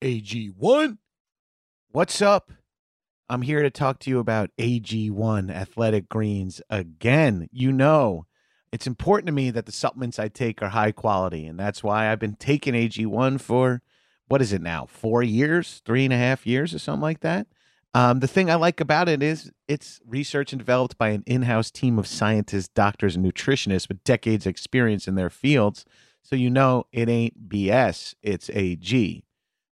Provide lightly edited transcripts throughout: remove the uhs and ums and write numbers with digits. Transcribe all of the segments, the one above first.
AG1. What's up? I'm here to talk to you about AG1 Athletic Greens again. You know, it's important to me that the supplements I take are high quality, and that's why I've been taking AG1 for, what is it now, 4 years, 3.5 years or something like that. The thing I like about it is it's research and developed by an in-house team of scientists, doctors, and nutritionists with decades of experience in their fields. So you know it ain't BS, it's AG.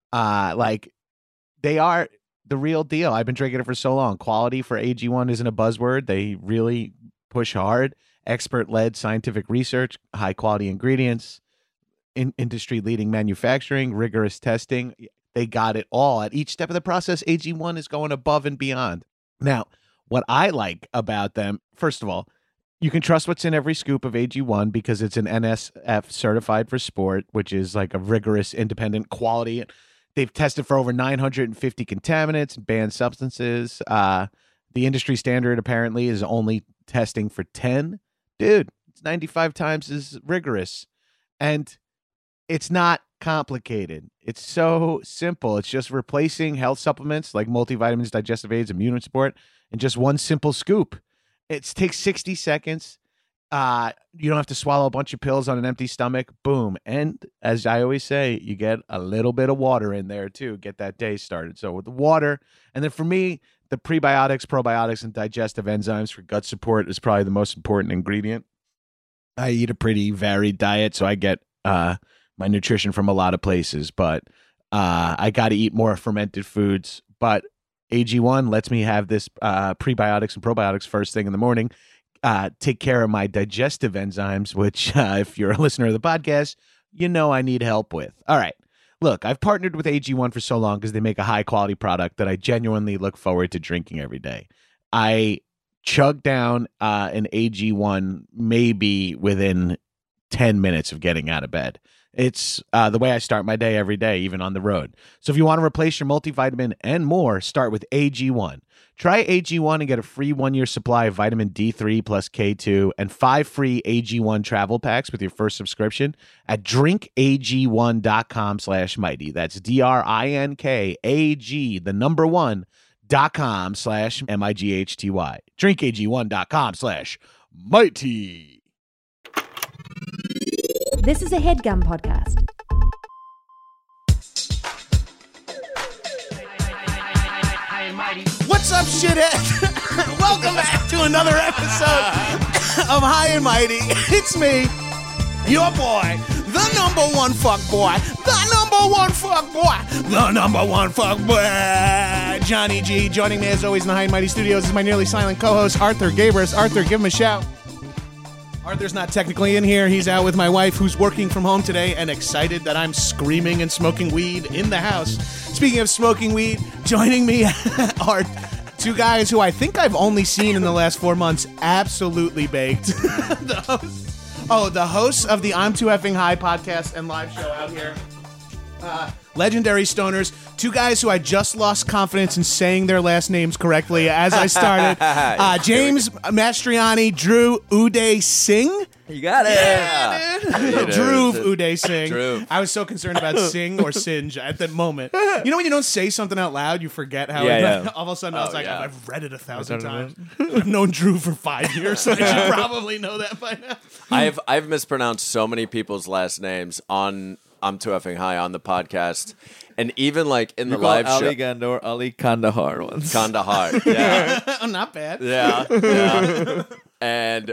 They are the real deal. I've been drinking it for so long. Quality for AG1 isn't a buzzword. They really push hard. Expert-led scientific research, high-quality ingredients, industry-leading manufacturing, rigorous testing. They got it all. At each step of the process, AG1 is going above and beyond. Now, what I like about them, first of all, you can trust what's in every scoop of AG1 because it's an NSF certified for sport, which is like a rigorous, independent quality. They've tested for over 950 contaminants and banned substances. The industry standard apparently is only testing for 10. Dude, it's 95 times as rigorous. And it's not complicated. It's so simple. It's just replacing health supplements like multivitamins, digestive aids, immune support, in just one simple scoop. It takes 60 seconds. You don't have to swallow a bunch of pills on an empty stomach. Boom. And as I always say, you get a little bit of water in there too. Get that day started. So with the water, and then for me, the prebiotics, probiotics, and digestive enzymes for gut support is probably the most important ingredient. I eat a pretty varied diet, so I get my nutrition from a lot of places, but I got to eat more fermented foods. But AG1 lets me have this prebiotics and probiotics first thing in the morning. Take care of my digestive enzymes, which if you're a listener of the podcast, you know I need help with. All right. Look, I've partnered with AG1 for so long because they make a high-quality product that I genuinely look forward to drinking every day. I chug down an AG1 maybe within 10 minutes of getting out of bed. It's the way I start my day every day, even on the road. So if you want to replace your multivitamin and more, start with AG1. Try AG1 and get a free 1-year supply of vitamin D3 plus K2 and 5 free AG1 travel packs with your first subscription at drinkag1.com/mighty. That's DRINKAG, the number 1.com/MIGHTY. drinkag1.com/mighty. This is a HeadGum podcast. What's up, shithead? Welcome back to another episode of High and Mighty. It's me, your boy, the number one fuck boy, Johnny G. Joining me as always in the High and Mighty studios is my nearly silent co-host, Arthur Gabris. Arthur, give him a shout. Arthur's not technically in here. He's out with my wife, who's working from home today and excited that I'm screaming and smoking weed in the house. Speaking of smoking weed, joining me are two guys who I think I've only seen in the last 4 months absolutely baked. The hosts of the I'm Too Effing High podcast and live show out here. Legendary stoners, two guys who I just lost confidence in saying their last names correctly as I started. James Mastriani, Drew Uday Singh. You got it. Yeah, dude. Drew Uday Singh. Drew. I was so concerned about sing or singe at that moment. You know when you don't say something out loud, you forget how all of a sudden I was like, yeah. I've read it 1,000 times. I've known Drew for 5 years, so I should probably know that by now. I've mispronounced so many people's last names on I'm Too Effing High on the podcast, and even like in the live show. Ali Gandor, Ali Kandahar once. Kandahar, yeah. Not bad. Yeah. And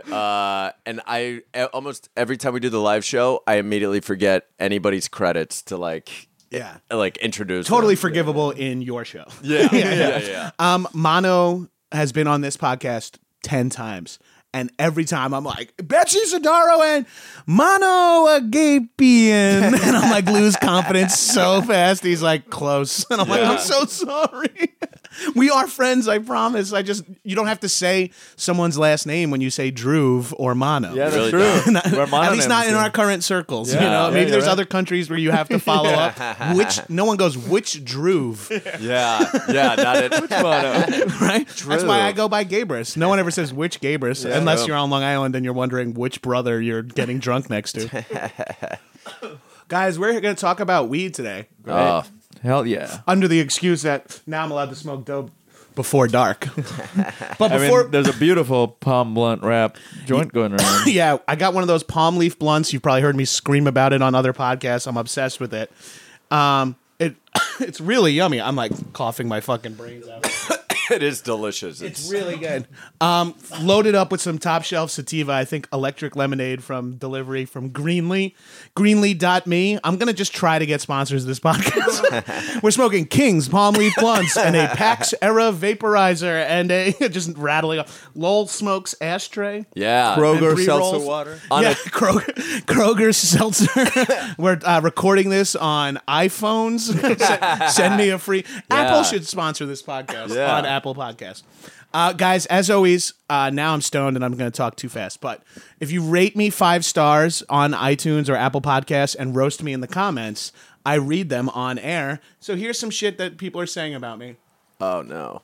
I almost every time we do the live show, I immediately forget anybody's credits to like introduce. Totally them. forgivable in your show. Yeah. Mono has been on this podcast 10 times. And every time I'm like, Betsy Sidaro and Mono Agapian. And I'm like, lose confidence so fast. He's like, close. And I'm like, I'm so sorry. We are friends, I promise. You don't have to say someone's last name when you say Drew or Mono. Yeah, that's Really true. At least not in our current circles. Yeah. You know, maybe there's right. other countries where you have to follow up. No one goes, which Drew? Yeah, not it. Right? That's why I go by Gabris. No one ever says which Gabris, unless you're on Long Island and you're wondering which brother you're getting drunk next to. Guys, we're going to talk about weed today. Hell Hell yeah. Under the excuse that now I'm allowed to smoke dope before dark. But I before, mean, there's a beautiful palm blunt wrap joint going around. yeah, I got one of those palm leaf blunts. You've probably heard me scream about it on other podcasts. I'm obsessed with it. It's really yummy. I'm like coughing my fucking brains out. It is delicious. It's really good. Loaded up with some top shelf sativa. I think electric lemonade from delivery from Greenlee. Greenlee.me. I'm going to just try to get sponsors of this podcast. We're smoking King's Palm Leaf Blunts and a Pax Era vaporizer and a just rattling off Lowell Smokes ashtray. Yeah. Kroger And seltzer pre-rolls. water. Yeah, Kroger seltzer. We're recording this on iPhones. Send me a free. Apple should sponsor this podcast Yeah. on Apple Podcast. Guys, as always, now I'm stoned and I'm going to talk too fast. But if you rate me 5 stars on iTunes or Apple Podcasts and roast me in the comments, I read them on air. So here's some shit that people are saying about me. Oh, no.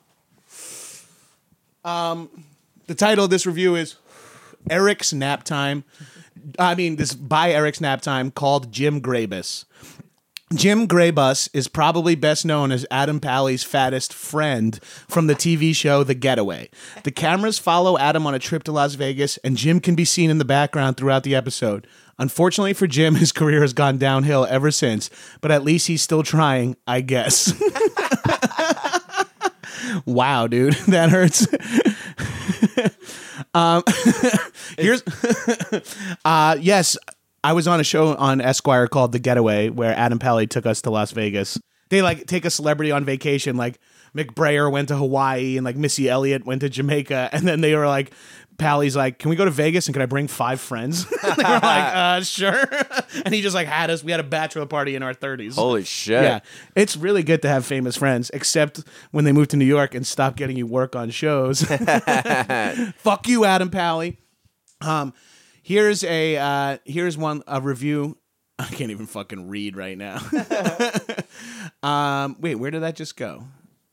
The title of this review is Eric's Nap Time. This by Eric's Nap Time called Jim Graybus. Jim Graybus is probably best known as Adam Pally's fattest friend from the TV show The Getaway. The cameras follow Adam on a trip to Las Vegas, and Jim can be seen in the background throughout the episode. Unfortunately for Jim, his career has gone downhill ever since, but at least he's still trying, I guess. Wow, dude, that hurts. Yes, I was on a show on Esquire called The Getaway where Adam Pally took us to Las Vegas. They like take a celebrity on vacation, like Mick Brayer went to Hawaii and like Missy Elliott went to Jamaica, and then they were like, Pally's like, can we go to Vegas and can I bring 5 friends? They were like, sure. And he just like had us. We had a bachelor party in our 30s. Holy shit. Yeah, it's really good to have famous friends, except when they move to New York and stop getting you work on shows. Fuck you, Adam Pally. Here's a review. I can't even fucking read right now. Wait, where did that just go?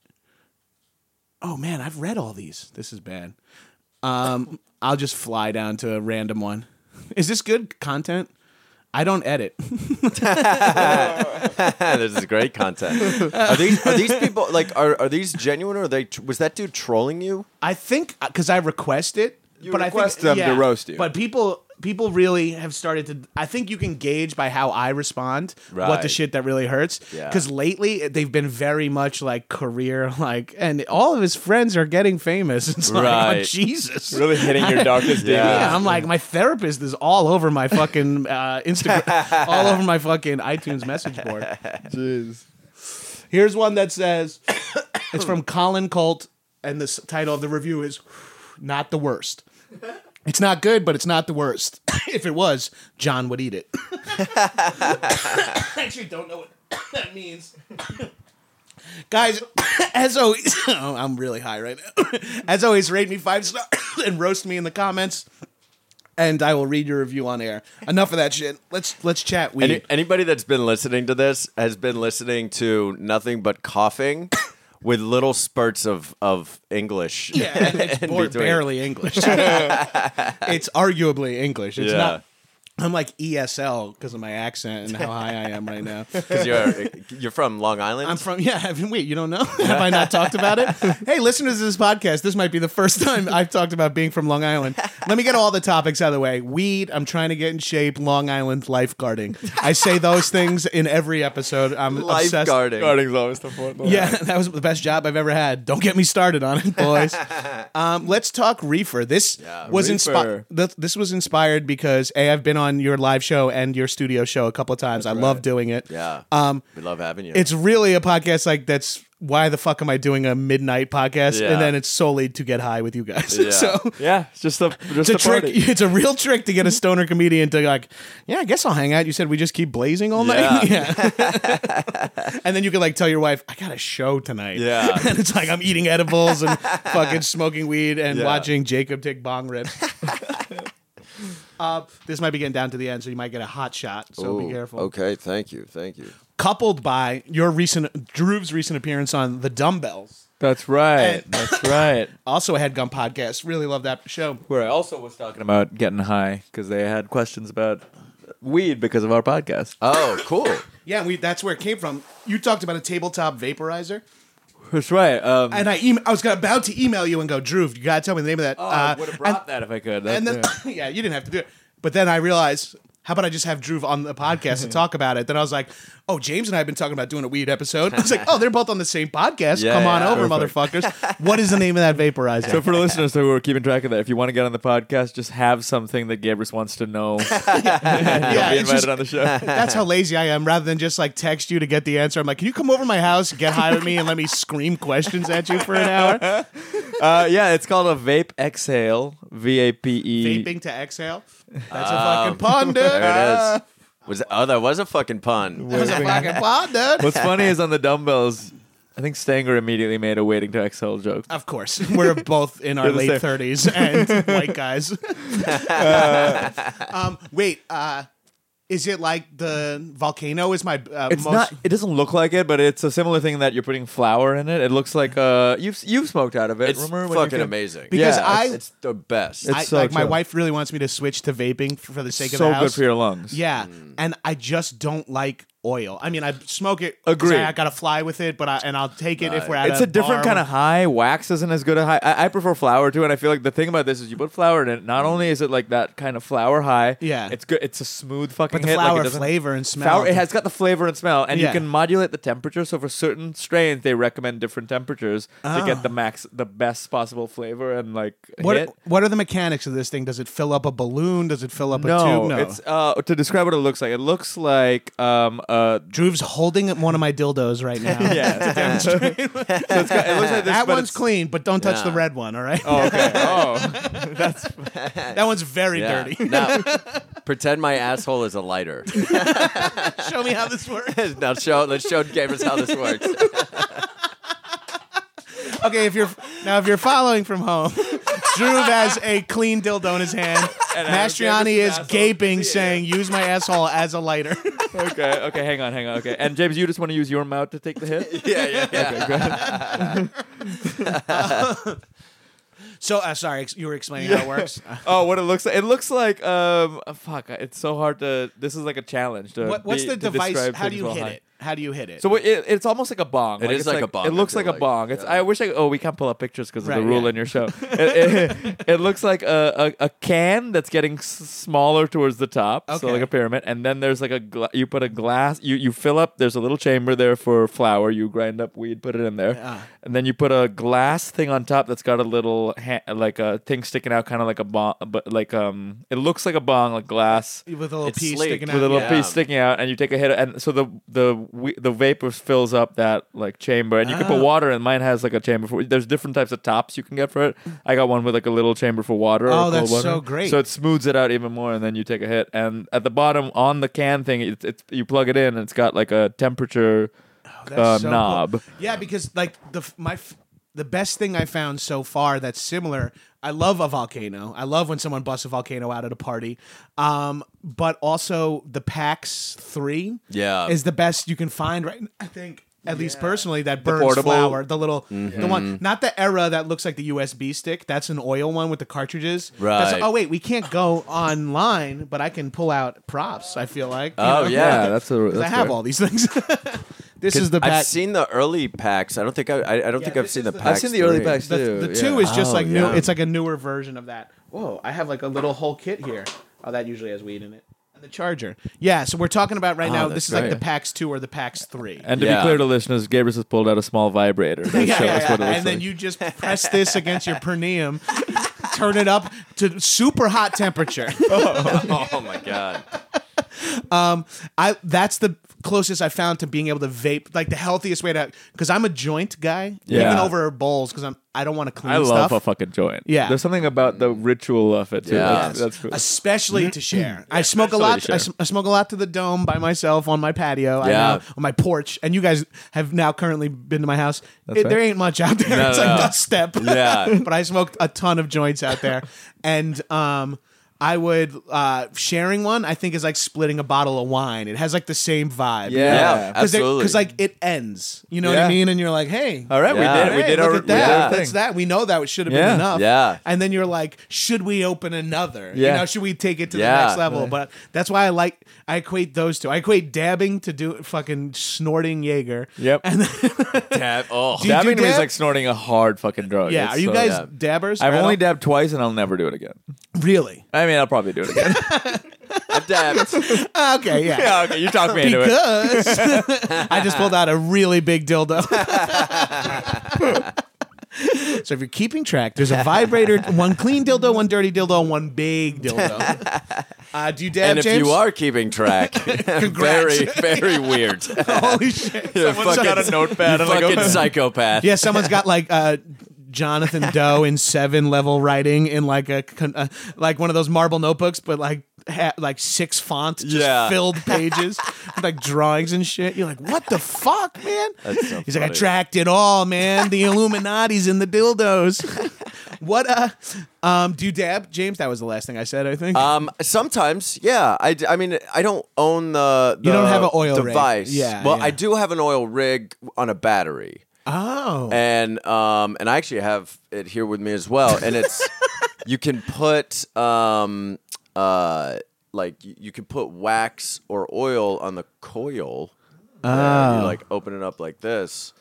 Oh man, I've read all these. This is bad. I'll just fly down to a random one. Is this good content? I don't edit. This is great content. Are these people like are these genuine, or was that dude trolling you? I think because I request it. You but request I think, them to roast you. But people really have started to. I think you can gauge by how I respond what the Right. shit that really hurts. Yeah. Because lately they've been very much like career, like, and all of his friends are getting famous. It's like, oh, Right. Jesus. Really hitting your darkest day. Yeah, I'm like, my therapist is all over my fucking Instagram, all over my fucking iTunes message board. Jeez. Here's one that says, it's from Colin Colt, and the title of the review is Not the Worst. It's not good, but it's not the worst. If it was, John would eat it. I actually don't know what that means. Guys, as always, I'm really high right now. As always, rate me 5 stars and roast me in the comments, and I will read your review on air. Enough of that shit. Let's chat. Anybody that's been listening to this has been listening to nothing but coughing with little spurts of English. Yeah, it's in between. barely English. It's arguably English. It's Yeah. not. I'm like ESL because of my accent and how high I am right now. Because you're from Long Island. I'm from, wait, you don't know? Have I not talked about it? Hey, listeners to this podcast, this might be the first time I've talked about being from Long Island. Let me get all the topics out of the way. Weed, I'm trying to get in shape. Long Island lifeguarding. I say those things in every episode. I'm obsessed. Lifeguarding. Guarding's always the fourth one. Yeah, that was the best job I've ever had. Don't get me started on it, boys. Let's talk reefer. This was reefer. This was inspired because I've been on your live show and your studio show a couple of times. I love doing it. Yeah. We love having you. It's really a podcast like that's why the fuck am I doing a midnight podcast? Yeah. And then it's solely to get high with you guys. Yeah. So Yeah, it's just a it's a trick. party. It's a real trick to get a stoner comedian to like, yeah, I guess I'll hang out. You said we just keep blazing all night. Yeah. And then you can like tell your wife, I got a show tonight. Yeah. And it's like I'm eating edibles and fucking smoking weed and Yeah. watching Jacob take bong rips. This might be getting down to the end, so you might get a hot shot. So be careful. Okay, thank you. Coupled by Drew's recent appearance on The Dumbbells. That's right. That's right. Also a Headgum podcast. Really love that show. Where I also was talking about getting high because they had questions about weed because of our podcast. Oh, cool. Yeah, that's where it came from. You talked about a tabletop vaporizer. That's right. And I was about to email you and go, Drew, you gotta tell me the name of that. I would have brought that if I could. And then, yeah, you didn't have to do it. But then I realized, how about I just have Drew on the podcast to talk about it? Then I was like, oh, James and I have been talking about doing a weed episode. I was like, oh, they're both on the same podcast. Yeah, Come on yeah, over, motherfuckers. What is the name of that vaporizer? So for the listeners who are keeping track of that, if you want to get on the podcast, just have something that Gabrus wants to know. You'll be it's invited just- on the show. That's how lazy I am. Rather than just like text you to get the answer, I'm like, can you come over to my house, get high with me, and let me scream questions at you for an hour? Yeah, it's called a Vape Exhale. VAPE. Vaping to exhale. That's a fucking pun, dude. There it is. That was a fucking pun. That was a fucking pun, dude. What's funny is on the dumbbells, I think Stanger immediately made a waiting to exhale joke. Of course, we're both in our They're the late same. 30s and white guys. Wait, is it like the volcano? Is my It's most? not. It doesn't look like it, but it's a similar thing that you're putting flour in it. It looks like you've smoked out of it. It's Remember when you fucking could- amazing. Because Yeah, It's the best. It's so my chill. wife really wants me to switch to vaping for the sake of so the house. good for your lungs. Yeah, and I just don't like oil. I mean, I smoke it. 'cause Agreed. I gotta fly with it, but I'll take it if we're at It's a different bar kind of high. Wax isn't as good a high. I prefer flour too, and I feel like the thing about this is you put flour in it. Not only is it like that kind of flour high, Yeah. it's good. It's a smooth fucking But the hit. Like, flower it doesn't- flavor and smell. Flour, it has got the flavor and smell, and Yeah. you can modulate the temperature. So for certain strains, they recommend different temperatures to get the best possible flavor and like hit. What are the mechanics of this thing? Does it fill up a balloon? Does it fill up a No, tube? No. it's to describe what it looks like. It looks like Drew's holding one of my dildos right now. yeah. So it looks like this, That but one's it's- clean, but don't touch the Yeah. red one, all right? Oh, okay. Oh, That one's very Yeah. dirty. Now, pretend my asshole is a lighter. Show me how this works. Let's show gamers how this works. Okay, if you're following from home, Drew has a clean dildo in his hand. And I have Mastriani James' is asshole. gaping, Yeah. saying, "Use my asshole as a lighter." okay. Hang on. Okay. And James, you just want to use your mouth to take the hit? Yeah. So, sorry, you were explaining how it works. Oh, what it looks like? It looks like fuck. It's so hard to. This is like a challenge. What's the to device? describe How do things you well hit high. it? How do you hit it? So it's almost like a bong. It is it's like a bong, It I looks feel like a like. bong. It's. Yeah. I wish we can't pull up pictures because of Right, the rule yeah. in your show. It looks like a can that's getting smaller towards the top, so Okay. like a pyramid, and then there's like you put a glass. You fill up. There's a little chamber there for flour. You grind up weed, put it in there, Yeah. and then you put a glass thing on top that's got a little like a thing sticking out, kind of like a bong, but like it looks like a bong, like glass with a little It's piece sleek. sticking out. with a little yeah. piece sticking out, and you take a hit, and so the vapor fills up that like chamber, and you can put water in. Mine has like a chamber for. There's different types of tops you can get for it. I got one with like a little chamber for water. or Oh, cold that's water. so great. So it smooths it out even more, and then you take a hit. And at the bottom on the can thing, it's you plug it in, and it's got like a temperature That's so cool. knob. Yeah, because like the best thing I found so far that's similar. I love a volcano. I love when someone busts a volcano out at a party. But also the PAX 3 Yeah. is the best you can find right. I think. At least personally, that burns portable- flour. The little, the one, not the Era that looks like the USB stick. That's an oil one with the cartridges. That's, Right. oh wait, we can't go online, but I can pull out props. I feel like. you Oh, know? yeah. That's a. 'Cause That's I have fair. all these things. This is the I've pack. seen the early packs. I don't think I've this seen is the the- packs. I've seen the early 3. packs too. The two is just Oh, like new. yeah. It's like a newer version of that. Whoa! I have like a little whole kit here. Oh, that usually has weed in it. And the charger. Yeah. So we're talking about right now. that's This is like great. the PAX 2 or the PAX 3. And to Yeah. be clear to listeners, Gabrus has pulled out a small vibrator. To show us what it looks And then like. you just press this against your perineum, turn it up to super hot temperature. Oh my god. That's the closest I found to being able to vape, like the healthiest way to. Because I'm a joint guy, Yeah. even over bowls, because I don't want to clean I love stuff. a fucking joint. Yeah. There's something about the ritual of it too. Yeah. That's cool. Especially to share. I smoke a especially lot. to share. I smoke a lot to the dome by myself on my patio. I Yeah. know, on my porch. And you guys have now currently been to my house. right. There ain't much out there. No, It's no. like dust step. Yeah. But I smoked a ton of joints out there, and I would sharing one. I think is like splitting a bottle of wine. It has like the same vibe. Yeah, absolutely. Because like it ends. You know what I mean? And you're like, hey, All right, Yeah. we hey, did look our at that. thing. That's that. We know that should have Yeah. been enough. Yeah. And then you're like, should we open another? Yeah. You know, should we take it to Yeah. the next level? But that's why I equate those two. I equate dabbing to do fucking snorting Jaeger. Yep. And then, Dab. Oh, Do you Dabbing to me is dab? like snorting a hard fucking drug. yeah, It's are you so- guys yeah. dabbers? I've Right only on? dabbed twice, and I'll never do it again. Really? I mean, I'll probably do it again. I've dabbed. Okay, yeah. yeah, okay, you talked me into it. Because I just pulled out a really big dildo. So if you're keeping track, there's a vibrator, one clean dildo, one dirty dildo, and one big dildo. Do you dab, And if James? you are keeping track, very, very weird. Holy shit. You're Someone's got a notepad you and like fucking a- psychopath. Yeah, someone's got like Jonathan Doe in 7-level writing in like like one of those marble notebooks, but like 6 font, just Yeah. filled pages with like drawings and shit. You're like, what the fuck, man? That's so He's like, I funny. tracked it all, man. The Illuminati's in the dildos. What do you dab, James? That was the last thing I said, I think. Sometimes, yeah. I mean, I don't own the You don't have an oil rig. device. Yeah, Well, yeah. I do have an oil rig on a battery. Oh. And I actually have it here with me as well. And it's you can put like you can put wax or oil on the coil. And you like open it up like this.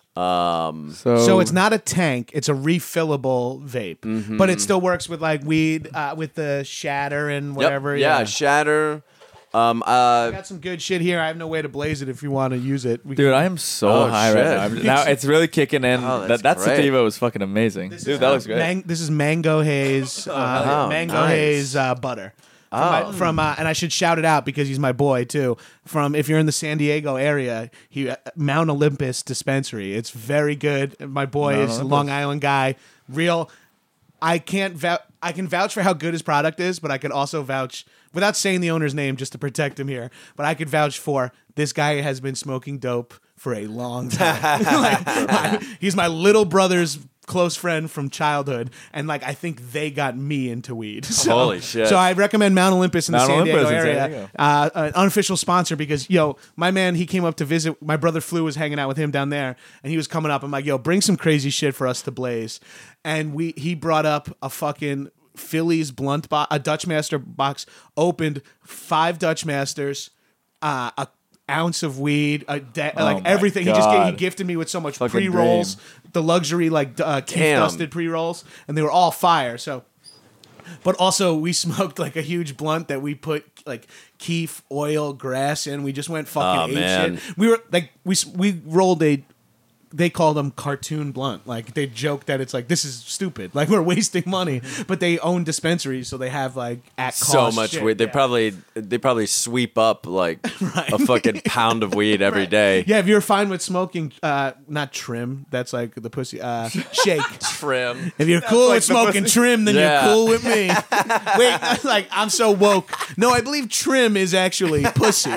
So it's not a tank; it's a refillable vape, but it still works with like weed, with the shatter and whatever. Yep, yeah, shatter. I got some good shit here. I have no way to blaze it if you want to use it. We Dude, can- I am so Oh, high shit. right now. Now it's really kicking in. Oh, that that's great. sativa was fucking amazing. Dude, that looks great. This is Mango Haze, Mango nice. Haze butter. From and I should shout it out because he's my boy too. From if you're in the San Diego area, Mount Olympus dispensary. It's very good. My boy Mount is a Olympus. Long Island guy. Real. I can vouch for how good his product is, but I could also vouch without saying the owner's name just to protect him here. But I could vouch for this guy has been smoking dope for a long time. He's my little brother's close friend from childhood, and like I think they got me into weed. So, Holy shit. So I recommend Mount Olympus in the Mount San Diego Olympus in San area. Diego. An unofficial sponsor because my man, he came up to visit. My brother Flu was hanging out with him down there, and he was coming up. I'm like, yo, bring some crazy shit for us to blaze. And he brought up a fucking Phillies blunt box, a Dutchmaster box, opened 5 Dutchmasters, a ounce of weed, like my everything. He God. gifted me with so much Fucking pre-rolls, dream. the luxury like Keith Damn. dusted pre-rolls, and they were all fire. So, but also we smoked like a huge blunt that we put like keef, oil, grass in. We just went fucking Oh, ape man. shit. We were like we rolled a. They call them cartoon blunt. Like they joke that it's like this is stupid. Like we're wasting money, but they own dispensaries, so they have like at cost so much shit. weed. They Yeah. probably sweep up like a fucking pound of weed every day. Yeah, if you're fine with smoking, not trim. That's like the pussy. Shake. Trim. If you're cool like with the smoking pussy. trim, then Yeah. you're cool with me. Wait, like I'm so woke. No, I believe trim is actually pussy.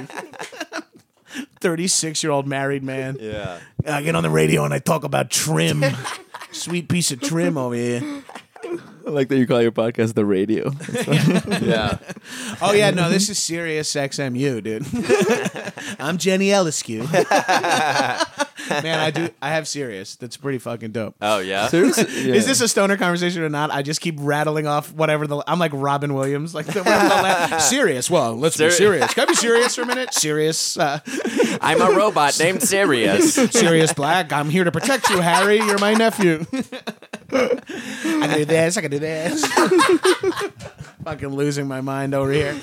36-year-old married man. Yeah. I get on the radio and I talk about trim. Sweet piece of trim over here. I like that you call your podcast the radio. Yeah. Oh yeah, no, this is Sirius XMU, dude. I'm Jenny Eliscu. Man, I have Sirius. That's pretty fucking dope. Oh yeah. Seriously? Yeah. Is this a stoner conversation or not? I just keep rattling off whatever I'm like Robin Williams, like serious. Well, let's be serious. Can I be serious for a minute? Serious, I'm a robot named Sirius. Sirius Black. I'm here to protect you, Harry. You're my nephew. I can do this. I can do this. Fucking losing my mind over here.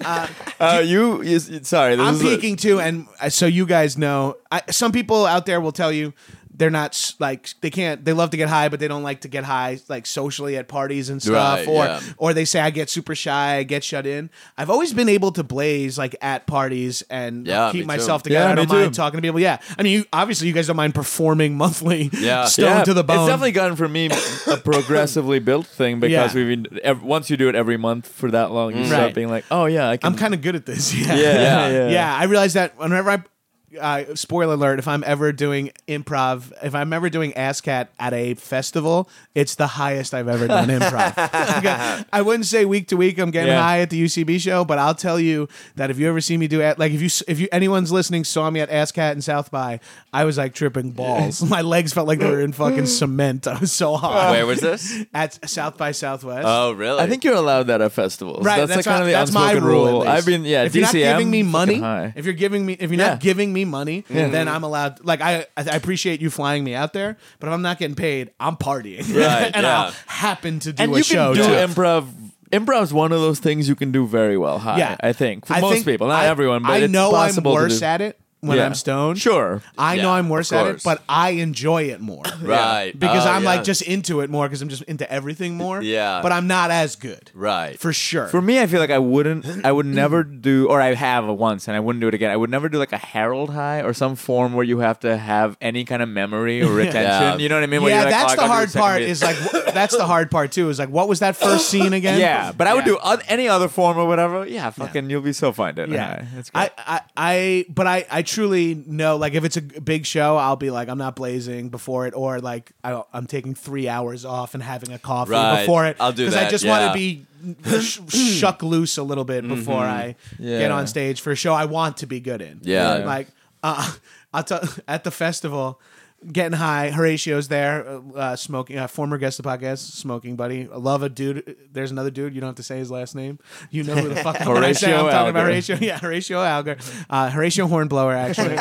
Sorry. This I'm is peeking too, and so you guys know. Some people out there will tell you they're not like they can't. They love to get high, but they don't like to get high like socially at parties and stuff. Right, Or they say I get super shy, I get shut in. I've always been able to blaze like at parties and Yeah, keep me myself too. together. Yeah, I don't me mind too. talking to people. Yeah, I mean, obviously you guys don't mind performing monthly. Yeah. Stone to the bone. It's definitely gotten for me a progressively built thing because Yeah. we've been, once you do it every month for that long, you Right. start being like, oh yeah, I can. I'm kind of good at this. yeah. Yeah, I realize that whenever spoiler alert, if I'm ever doing improv, if I'm ever doing ASCAT at a festival, it's the highest I've ever done improv. Okay. I wouldn't say week to week I'm getting high at the UCB show, but I'll tell you that if you ever see me do it, like if you anyone's listening saw me at ASCAT in South by, I was like tripping balls. My legs felt like they were in fucking cement. I was so hot. Where was this? At South by Southwest. Oh, really? I think you're allowed that at festivals. Right, That's like kind of the that's my unspoken rule. At rule. least. I've been if you're not DCM, giving me money, fucking high. if you're not giving me money, then I'm allowed. Like I appreciate you flying me out there, but if I'm not getting paid, I'm partying, Right, and yeah. I'll happen to do And a you show can do too. improv. Improv's one of those things you can do very well high. Yeah, I think for I most think people, not everyone, but I it's know I'm possible to worse do. at it when Yeah. I'm stoned. Sure. I know Yeah, I'm worse of at it, course. but I enjoy it more. Right. Because Oh, I'm yeah. like just into it more because I'm just into everything more. Yeah. But I'm not as good. Right. For sure. For me, I feel like I would never do, or I have once, and I wouldn't do it again. I would never do like a Herald High or some form where you have to have any kind of memory or retention. Yeah. You know what I mean? Where yeah, you're like, that's oh, I the gotta do hard second part. beat. Is like that's the hard part too. Is like, what was that first scene again? Yeah, but I would Yeah. do any other form or whatever. Yeah, fucking, you'll be so fine doing it. Yeah, That's great. I truly know, like, if it's a big show, I'll be like, I'm not blazing before it, or like I'm taking 3 hours off and having a coffee Right. before it. I'll do because that, I just yeah. want to be shuck loose a little bit before I Yeah. get on stage for a show I want to be good in. Yeah. like I'll tell at the festival. Getting high, Horatio's there, smoking. Former guest of the podcast, smoking buddy. I love a dude. There's another dude. You don't have to say his last name. You know who the fuck when I say I'm Horatio talking about Alger. Horatio. Yeah, Horatio Alger, Horatio Hornblower actually.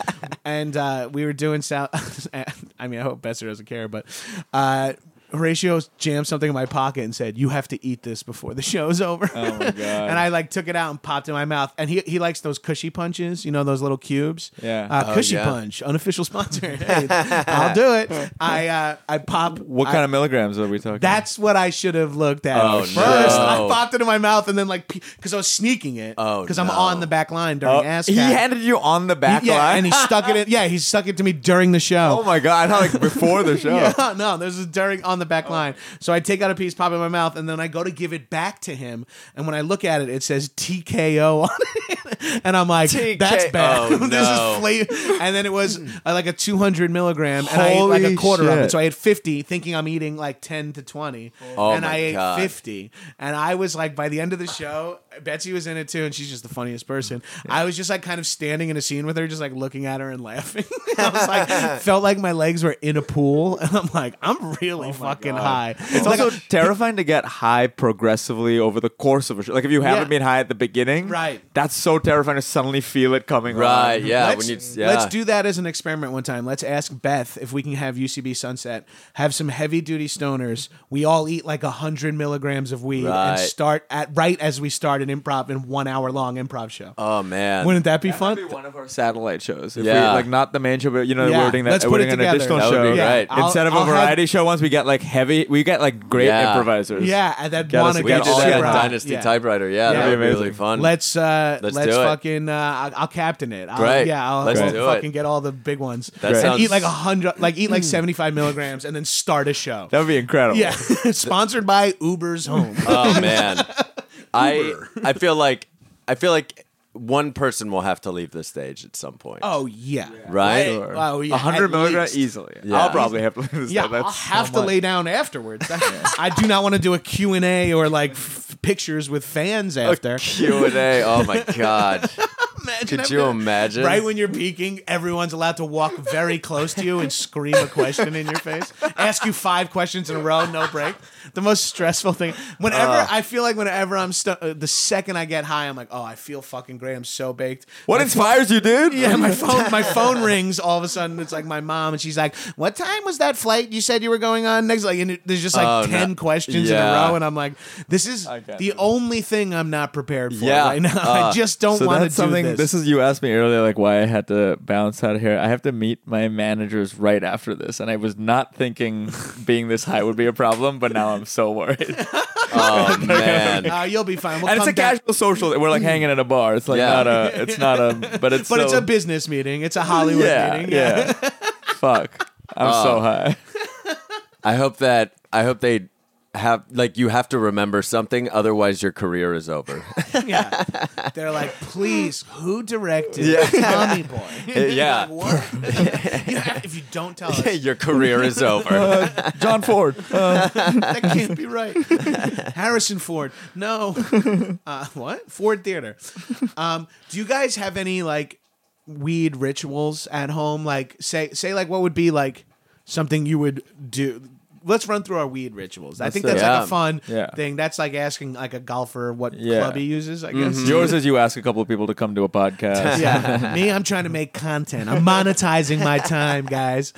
And we were doing South. I mean, I hope Besser doesn't care, but. Horatio jammed something in my pocket and said, "You have to eat this before the show's over." Oh my God. And I like took it out and popped it in my mouth. And he likes those cushy punches, you know, those little cubes. Yeah. Cushy yeah. Punch, unofficial sponsor. Hey, I'll do it. I pop. What kind of milligrams are we talking? That's what I should have looked at Oh, first. no. I popped it in my mouth and then like because I was sneaking it. Oh, because I'm no. on the back line during ASCAT. He handed you on the back yeah, line? and he stuck it in. Yeah, he stuck it to me during the show. Oh my God. I thought like before the show. Yeah, no, this is during on the back line. So I take out a piece, pop it in my mouth, and then I go to give it back to him. And when I look at it, it says TKO on it. And I'm like, that's bad. Oh, This no. is flavor. And then it was like a 200 milligram, and I ate like a Holy quarter of it. shit. So I had 50, thinking I'm eating like 10 to 20. Oh, and my I ate God. 50. And I was like, by the end of the show, Betsy was in it too, and she's just the funniest person. I was just like kind of standing in a scene with her, just like looking at her and laughing. I was like, felt like my legs were in a pool, and I'm like, I'm really fucking high. It's Like, also terrifying to get high progressively over the course of a show. Like if you haven't Yeah. been high at the beginning, Right. That's so terrifying to suddenly feel it coming Right. on. Yeah. Let's, When you, let's do that as an experiment one time. Let's ask Beth if we can have UCB Sunset, have some heavy duty stoners. We all eat like 100 milligrams of weed and Right. start at right as we start an improv in 1 hour long improv show. Oh man. Wouldn't that be fun? That'd be one of our satellite shows. If Yeah. we, like not the main show, but you know, Yeah. we're doing that. Let's we're put it doing an together. additional That would show. be great. I'll- Instead of I'll a have- variety show, once we get like heavy, we get like great Yeah. improvisers. Yeah, and that Get us want to a we get could good do shit that right. Dynasty Yeah. typewriter. Yeah, Yeah. that'd be Amazing. really fun. Let's do it. fucking I'll captain it. Great. Yeah, I'll Let's I'll do fucking it. get all the big ones. That and sounds- eat like 100, like eat like 75 milligrams, and then start a show. That would be incredible. Yeah, sponsored by Uber's Home. Oh man. I feel like one person will have to leave the stage at some point. Oh yeah, Right? Sure. Oh yeah, 100 at milligrams least. easily. Yeah. I'll probably have to leave this. Yeah, That's I'll have so to much. lay down afterwards. I do not want to do a Q&A or like pictures with fans after. Q&A. Oh my god. Imagine Could I'm you gonna- imagine? Right when you're peaking, everyone's allowed to walk very close to you and scream a question in your face. Ask you 5 questions in a row, no break. The most stressful thing. Whenever I feel like whenever I'm the second I get high, I'm like, oh, I feel fucking great. I'm so baked. What My inspires you, dude? Yeah, my phone rings. All of a sudden, it's like my mom, and she's like, "What time was that flight you said you were going on next?" Like, and there's just like Oh, 10 no. questions in a Yeah. row, and I'm like, "This is can't the do only thing I'm not prepared for Yeah. right now. I just don't So want to that's do something. this." This is you asked me earlier, like why I had to bounce out of here. I have to meet my managers right after this, and I was not thinking being this high would be a problem, but now I'm so worried. Oh man. You'll be fine. We'll And it's come a down- casual social. We're like hanging at a bar. It's like Yeah. not a, but it's but it's still- a business meeting. It's a Hollywood yeah, meeting. yeah. Fuck, I'm so high. I hope they you have to remember something, otherwise your career is over. Yeah. They're like, please, who directed Tommy Boy? Yeah. Like, what? If you don't tell us, Your career is over. John Ford. that can't be right. Harrison Ford. No. What? Ford Theater. Do you guys have any like weed rituals at home? Like say like what would be like something you would do? Let's run through our weed rituals. I think that's like a fun thing. That's like asking like a golfer what club he uses, I guess. Yours is you ask a couple of people to come to a podcast. Yeah. Me, I'm trying to make content. I'm monetizing my time, guys.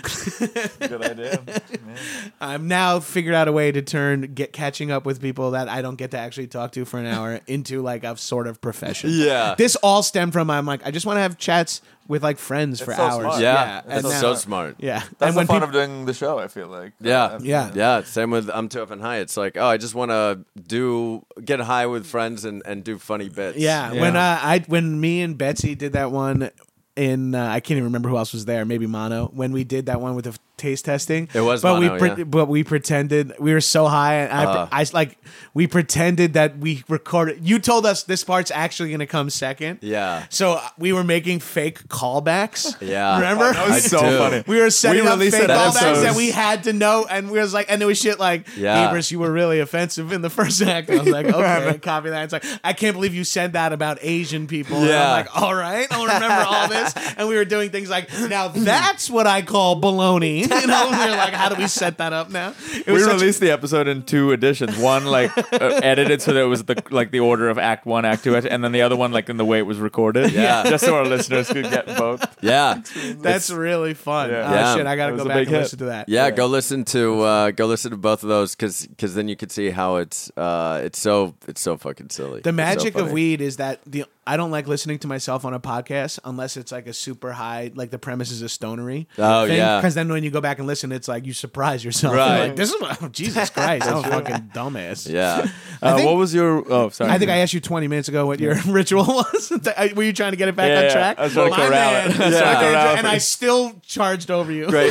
Good idea. I've now figured out a way to catching up with people that I don't get to actually talk to for an hour into like a sort of profession. Yeah. This all stemmed from I'm like, I just want to have chats with like friends for so hours. smart. Yeah. And That's so smart. Yeah. That's and the when fun people, of doing the show, I feel like. Yeah. Same with I'm Too Up High. It's like, I just want to get high with friends and do funny bits. Yeah. When me and Betsy did that one in I can't even remember who else was there, maybe Mono, when we did that one with the taste testing. It was but Mono, but we pretended we were so high and we pretended that we recorded. You told us this part's actually going to come second. Yeah. So we were making fake callbacks. Yeah. Remember? That was so funny. We were setting up fake released that callbacks episode. that we had to know, and we was like, and it was shit like, Ebers, you were really offensive in the first act. I was like, okay, copy that. It's like, I can't believe you said that about Asian people. And Yeah. I'm like, all right, I'll remember all this. And we were doing things like, now that's what I call baloney. You know, we were like, how do we set that up now? It We was released the episode in 2 editions. One like edited so that it was the order of Act 1, Act 2, and then the other one like in the way it was recorded. Yeah. Just so our listeners could get both. Yeah. that's really fun. Yeah. Oh, Yeah. shit, I got to That was go a back big and hit. listen to that. Yeah, go listen to both of those because then you could see how it's so fucking silly. The It's so magic of funny. weed is that I don't like listening to myself on a podcast unless it's like a super high, like the premise is a stonery. Oh, yeah. Because then when you go back and listen, it's like you surprise yourself. Right. You're like, this is what, Jesus Christ, I'm a fucking dumbass. Yeah. I think- What was your? Oh, sorry. I think I asked you 20 minutes ago what your ritual was. Were you trying to get it back on track? I was trying to My corral man. it. I was trying to corral And it. I still charged over you Great.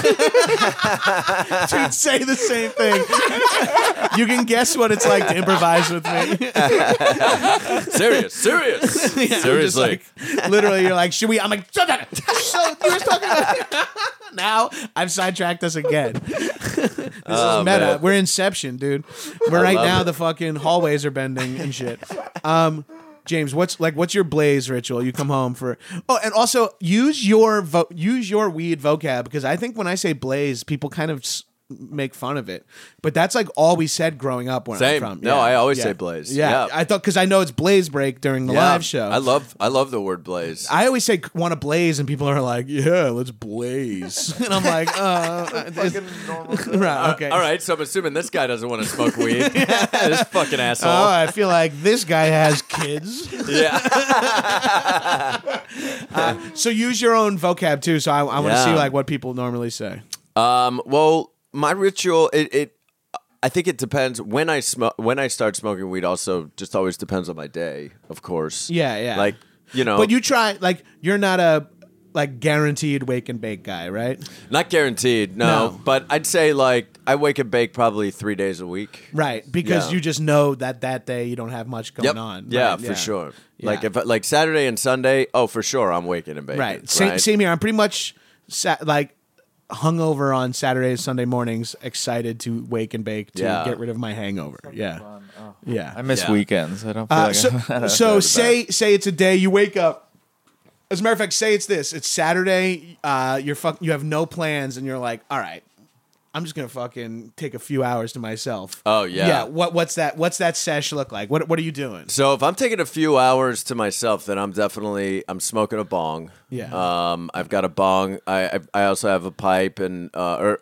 to say the same thing. You can guess what it's like to improvise with me. Serious. Yeah, I'm just Seriously. like, literally, you're like, should we? I'm like, shut up. So you were talking about. Now I've sidetracked us again. This is meta. man. We're Inception, dude. We're right love now. it. The fucking hallways are bending and shit. James, what's your blaze ritual? You come home for and also use your weed vocab, because I think when I say blaze, people kind of make fun of it, but that's like all we said growing up where Same. I'm from. No, I always say blaze. Yeah, Yeah. I thought, because I know it's blaze break during the live show. I love the word blaze. I always say want to blaze, and people are like, "Yeah, let's blaze," and I'm like, right, okay, All right, so I'm assuming this guy doesn't want to smoke weed. This fucking asshole. Oh, I feel like this guy has kids. Yeah. So use your own vocab too. So I want to Yeah. see like what people normally say. Well, my ritual, I think it depends when I start smoking weed. Also, just always depends on my day, of course. Yeah. Like, you know, But you try, like, you're not a like guaranteed wake and bake guy, right? not guaranteed, no. But I'd say like I wake and bake probably 3 days a week. Right, because Yeah. you just know that day you don't have much going Yep. on. Yeah, Right, for sure. Yeah. Like if like Saturday and Sunday, for sure I'm waking and baking. Right. Same here. I'm pretty much like hungover on Saturdays, Sunday mornings, excited to wake and bake to Yeah. get rid of my hangover. Yeah. Yeah. I miss Yeah. weekends. I don't feel like So say it's a day you wake up. As a matter of fact, say it's this. It's Saturday. You have no plans, and you're like, all right, I'm just gonna fucking take a few hours to myself. Oh, yeah. Yeah. What's that sesh look like? What are you doing? So if I'm taking a few hours to myself, then I'm smoking a bong. Yeah. I've got a bong. I also have a pipe and like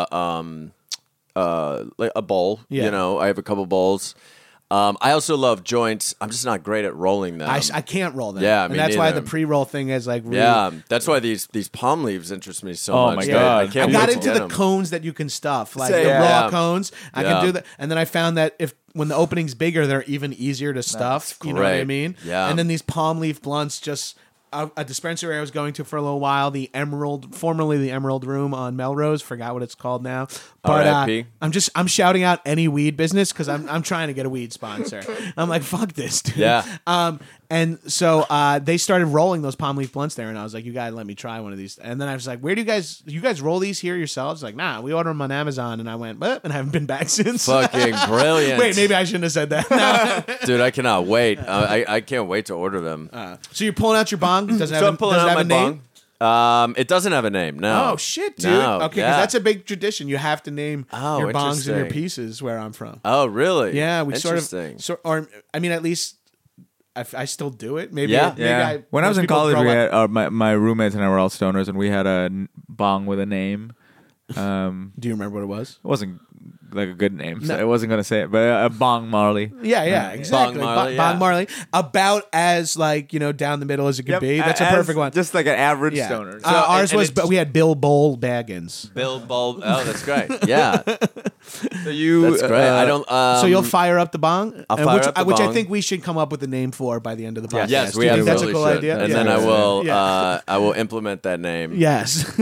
a bowl. Yeah. You know, I have a couple bowls. I also love joints. I'm just not great at rolling them. I can't roll them. Yeah, and me that's why neither. the pre-roll thing is like really. Yeah, that's why these palm leaves interest me so Oh much. my God. I can't I got wait to into get the 'em. cones that you can stuff, like Say, the yeah. raw cones. I Yeah. can do that, and then I found that when the opening's bigger, they're even easier to stuff. You know what I great. mean? Yeah. And then these palm leaf blunts just a dispensary I was going to for a little while, formerly the Emerald Room on Melrose. Forgot what it's called now. But R.I.P.. I'm shouting out any weed business because I'm trying to get a weed sponsor. I'm like, fuck this, dude. Yeah. And so they started rolling those palm leaf blunts there, and I was like, you gotta let me try one of these. And then I was like, where do you guys roll these here yourselves? Like, nah, we order them on Amazon. And I went, but, and I haven't been back since. Fucking brilliant. Wait, maybe I shouldn't have said that. No. Dude, I cannot wait. I can't wait to order them. So you're pulling out your bong? Does it So have, I'm pulling does it out have my a name? bong. It doesn't have a name. No. Oh shit, dude. No, Okay, because yeah. that's a big tradition. You have to name Oh, your bongs and your interesting. pieces where I'm from. Oh, really? Yeah, we sort Interesting. of, or I mean, at least I still do it. Maybe, Yeah. maybe When I was most in people college, grow we up- had my roommates and I were all stoners, and we had a bong with a name. Do you remember what it was? It wasn't like a good name, so No. I wasn't gonna say it, but a Bong Marley. Yeah, exactly. Bong Marley, Bong yeah. Marley. About as down the middle as it could be. That's a perfect one. Just like an average Yeah. stoner. Ours and was, it's- but we had Bill Bowl Baggins. Bill Bulb. Oh, that's great. Yeah, So you, that's great. I don't. So you'll fire up the bong, I'll And fire which, up the which I bong. think we should come up with a name for by the end of the podcast. Yes, Do we you think absolutely that's a cool should. idea? And Yeah. then I will. Yeah. I will implement that name. Yes.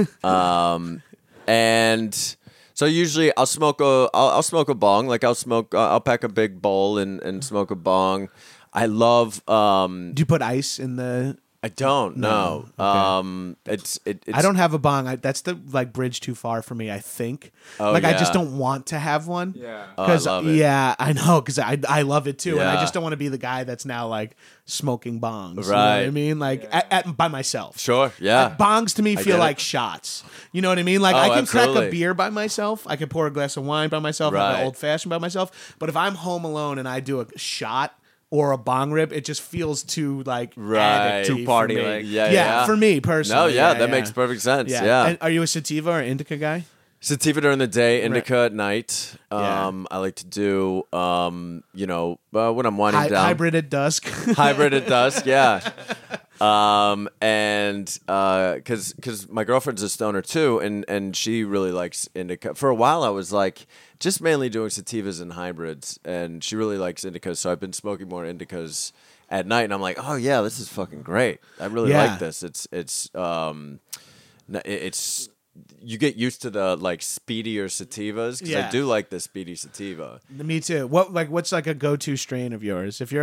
And so usually I'll smoke a bong. Like I'll pack a big bowl and smoke a bong. I love. Do you put ice in the? I don't know. It's. I don't have a bong. That's the bridge too far for me. I think. Oh, I just yeah. don't want to have one. Yeah. Oh, I Because love it. yeah, I know. Because I love it too, and I Yeah. just don't want to be the guy that's now smoking bongs. You know what I Right. mean? At by myself. Sure. Yeah. Bongs to me I feel get it. like shots. You know what I mean? I Oh, can crack absolutely. a beer by myself. I can pour a glass of wine by myself. Have Right. an old fashioned by myself. But if I'm home alone and I do a shot or a bong rip, it just feels too Right. addicty Too for party-like. me. Yeah. for me personally. No, yeah, that makes perfect sense. Yeah. And are you a sativa or indica guy? Sativa during the day, indica at night. Yeah. I like to do, when I'm winding down. Hybrid at dusk. Hybrid at dusk, yeah. Because my girlfriend's a stoner too, and she really likes indica. For a while, I was just mainly doing sativas and hybrids, and she really likes indicas. So I've been smoking more indicas at night, and I'm like, oh yeah, this is fucking great. I really Yeah. like this. It's you get used to the speedier sativas because Yeah. I do like the speedy sativa. Me too. What's a go-to strain of yours? If you're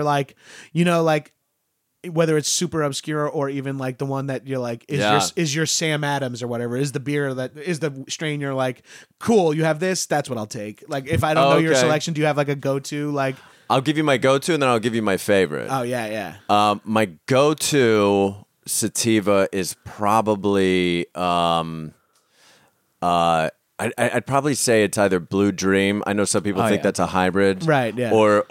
whether it's super obscure or even the one that you're is your Sam Adams or whatever, is the beer that is the strain you're cool, you have this, that's what I'll take. If I don't know your Okay. selection, do you have a go-to I'll give you my go-to, and then I'll give you my favorite. oh yeah. My go-to sativa is probably I'd probably say it's either Blue Dream. I know some people think yeah. that's a hybrid, Right, yeah.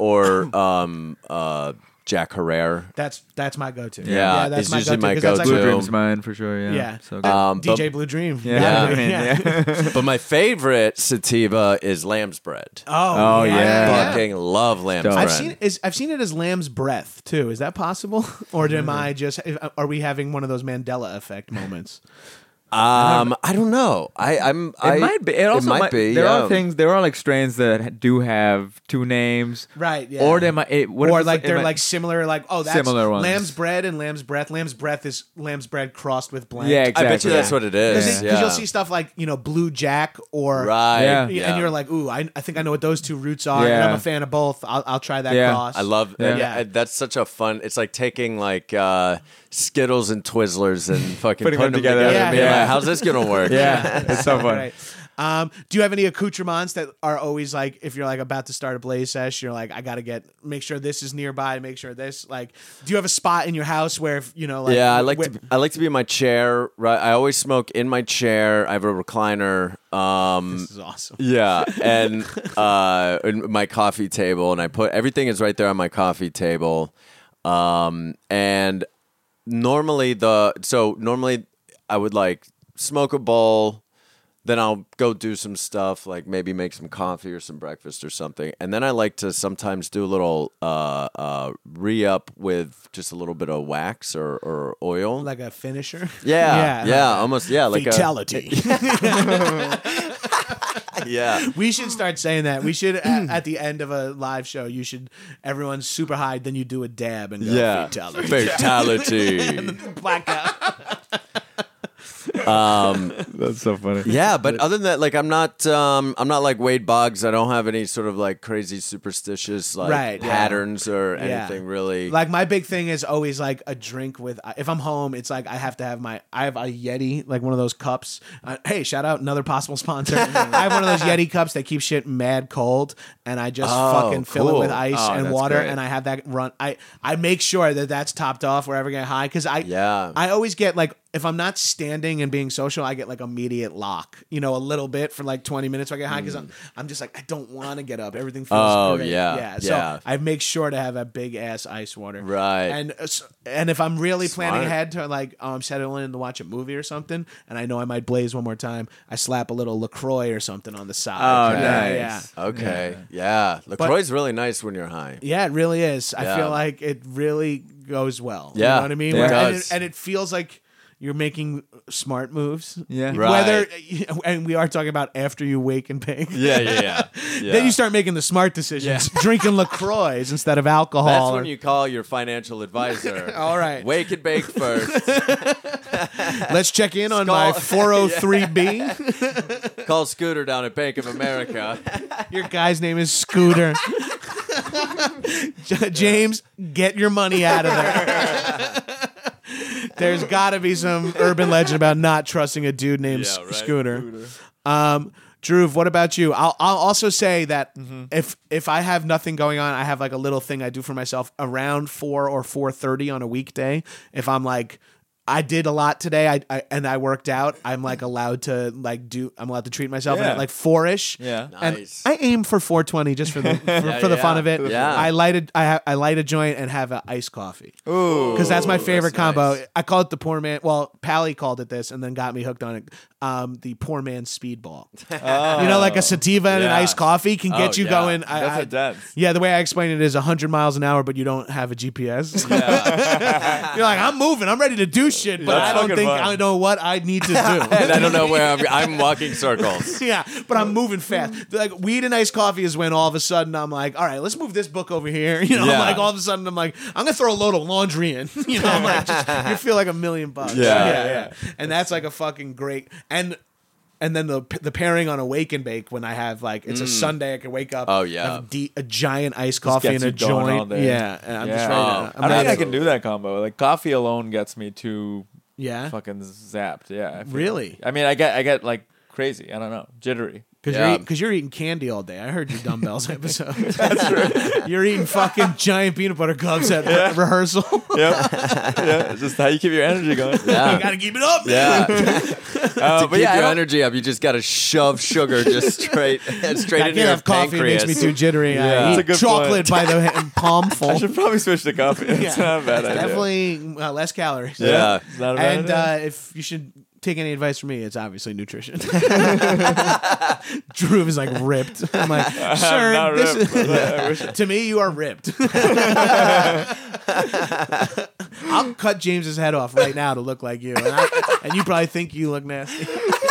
or Jack Herrera. That's my go-to. Yeah, that's it's my usually go-to, my 'cause that's go-to. Blue Dream's mine for sure. Yeah. Yeah. So DJ Blue Dream. Yeah. Yeah. But my favorite sativa is Lamb's Bread. Oh, yeah. Fucking love Lamb's Dope. Bread. I've seen it as lamb's breath too. Is that possible, or am I just? Are we having one of those Mandela effect moments? I don't know. It might be. It also might be. There yeah. are things. There are strains that do have two names, Right. Yeah. or they might. or they're similar. That's Similar ones. lamb's bread and lamb's breath. Lamb's breath is lamb's bread crossed with bland. Yeah, I exactly. bet you that's what it is. Because Yeah. you'll see stuff like Blue Jack or Right. Yeah. and you're like, ooh, I think I know what those two roots are, and Yeah. I'm a fan of both. I'll try that Yeah. cross. I love Yeah. that's such a fun. It's like taking Skittles and Twizzlers and fucking Putting putting them them together. together. and being Yeah. like, how's this gonna work? Yeah, it's so fun. Right. Do you have any accoutrements that are always if you're about to start a blaze sesh, you're I gotta make sure this is nearby, make sure this do you have a spot in your house where Yeah, I like to be in my chair. Right, I always smoke in my chair. I have a recliner. This is awesome. Yeah, and in my coffee table, and I put everything is right there on my coffee table. And normally I would smoke a bowl. Then I'll go do some stuff, maybe make some coffee or some breakfast or something. And then I like to sometimes do a little re-up with just a little bit of wax or oil. Like a finisher. Yeah, almost, yeah. Like Fatality. Yeah. We should start saying that. We should at the end of a live show. Everyone's super high. Then you do a dab and go fatality. Fatality. Blackout. That's so funny. Yeah, but other than that, like I'm not like Wade Boggs. I don't have any sort of like crazy superstitious like Right, yeah. patterns or Yeah. anything really. Like my big thing is always like a drink with. If I'm home, it's like I have a Yeti, like one of those cups. Hey, shout out another possible sponsor. I have one of those Yeti cups that keeps shit mad cold, and I just fucking fill it cool. with ice Oh, and that's water, great. and I have that run. I make sure that that's topped off wherever I get high because Yeah. I always get like. If I'm not standing and being social, I get like immediate lock, a little bit for like 20 minutes. I get high because I'm just like, I don't want to get up. Everything feels Oh, great. yeah, So yeah. I make sure to have a big ass ice water. Right. And if I'm really planning Smart. ahead to like, I'm settling in to watch a movie or something, and I know I might blaze one more time, I slap a little LaCroix or something on the side. Oh, Yeah, nice. yeah. Okay. Yeah. LaCroix's really nice when you're high. Yeah, it really is. I Yeah. feel like it really goes well. You Yeah, know what I mean? it And does. and it feels like you're making smart moves. Yeah. Right. Whether and we are talking about after you wake and bake. Yeah. Then you start making the smart decisions, drinking LaCroix instead of alcohol. That's when or- you call your financial advisor. All right. Wake and bake first. Let's check in on my Skull- 403B. Call Scooter down at Bank of America. Your guy's name is Scooter. James, get your money out of there. There's got to be some urban legend about not trusting a dude named Yeah, right. Scooter. Drew, what about you? I'll also say that if I have nothing going on, I have like a little thing I do for myself around 4 or 4:30 on a weekday. If I'm like, I did a lot today, I worked out, I'm like allowed to I'm allowed to treat myself Yeah. at like 4-ish. Yeah. And Nice. I aim for 4:20 just for the for the fun of it. Yeah. I light a joint and have an iced coffee. Ooh. Because that's my favorite that's combo. nice. I call it the poor man. Well, Pally called it this and then got me hooked on it. The poor man speedball. Like a sativa and an Yeah. iced coffee can get Oh, you yeah. going. That's intense. Yeah, the way I explain it is 100 miles an hour, but you don't have a GPS. You're like, I'm moving. I'm ready to do shit, but That's I don't fucking think fun. I know what I need to do. And I don't know where I'm walking circles. Yeah, but I'm moving fast. Like weed and iced coffee is when all of a sudden I'm like, all right, let's move this book over here. Yeah. Like all of a sudden I'm like, I'm gonna throw a load of laundry in. I'm like, you feel like $1 million. Yeah. And that's like a fucking great and then the pairing on a wake and bake when I have like it's a Sunday I can wake up. Oh, yeah. have a giant iced coffee gets and a you going all joint. day. Yeah, and I'm just Yeah. ready. Oh. To, I I'm don't think ready. I can do that combo. Like coffee alone gets me too Yeah, fucking zapped. Yeah. I feel. Really? I mean, I get like crazy. I don't know, jittery. because you're eating candy all day. I heard your dumbbells episode. That's true. You're eating fucking giant peanut butter cups at rehearsal. Yep. Yeah. It's just how you keep your energy going. You gotta keep it up. Yeah. But Keep yeah, I your don't- energy up. You just got to shove sugar just straight I into can't your have coffee. It pancreas. makes me too jittery. Yeah. I That's a eat good chocolate point. by the palmful. I should probably switch to coffee. It's not a bad idea. Definitely less calories. Yeah. It's not a bad And idea. if you should take any advice from me, it's obviously nutrition. Drew is like ripped. I'm like, sir, not this ripped, is- but I wish to me, you are ripped. I'll cut James's head off right now to look like you, and you probably think you look nasty.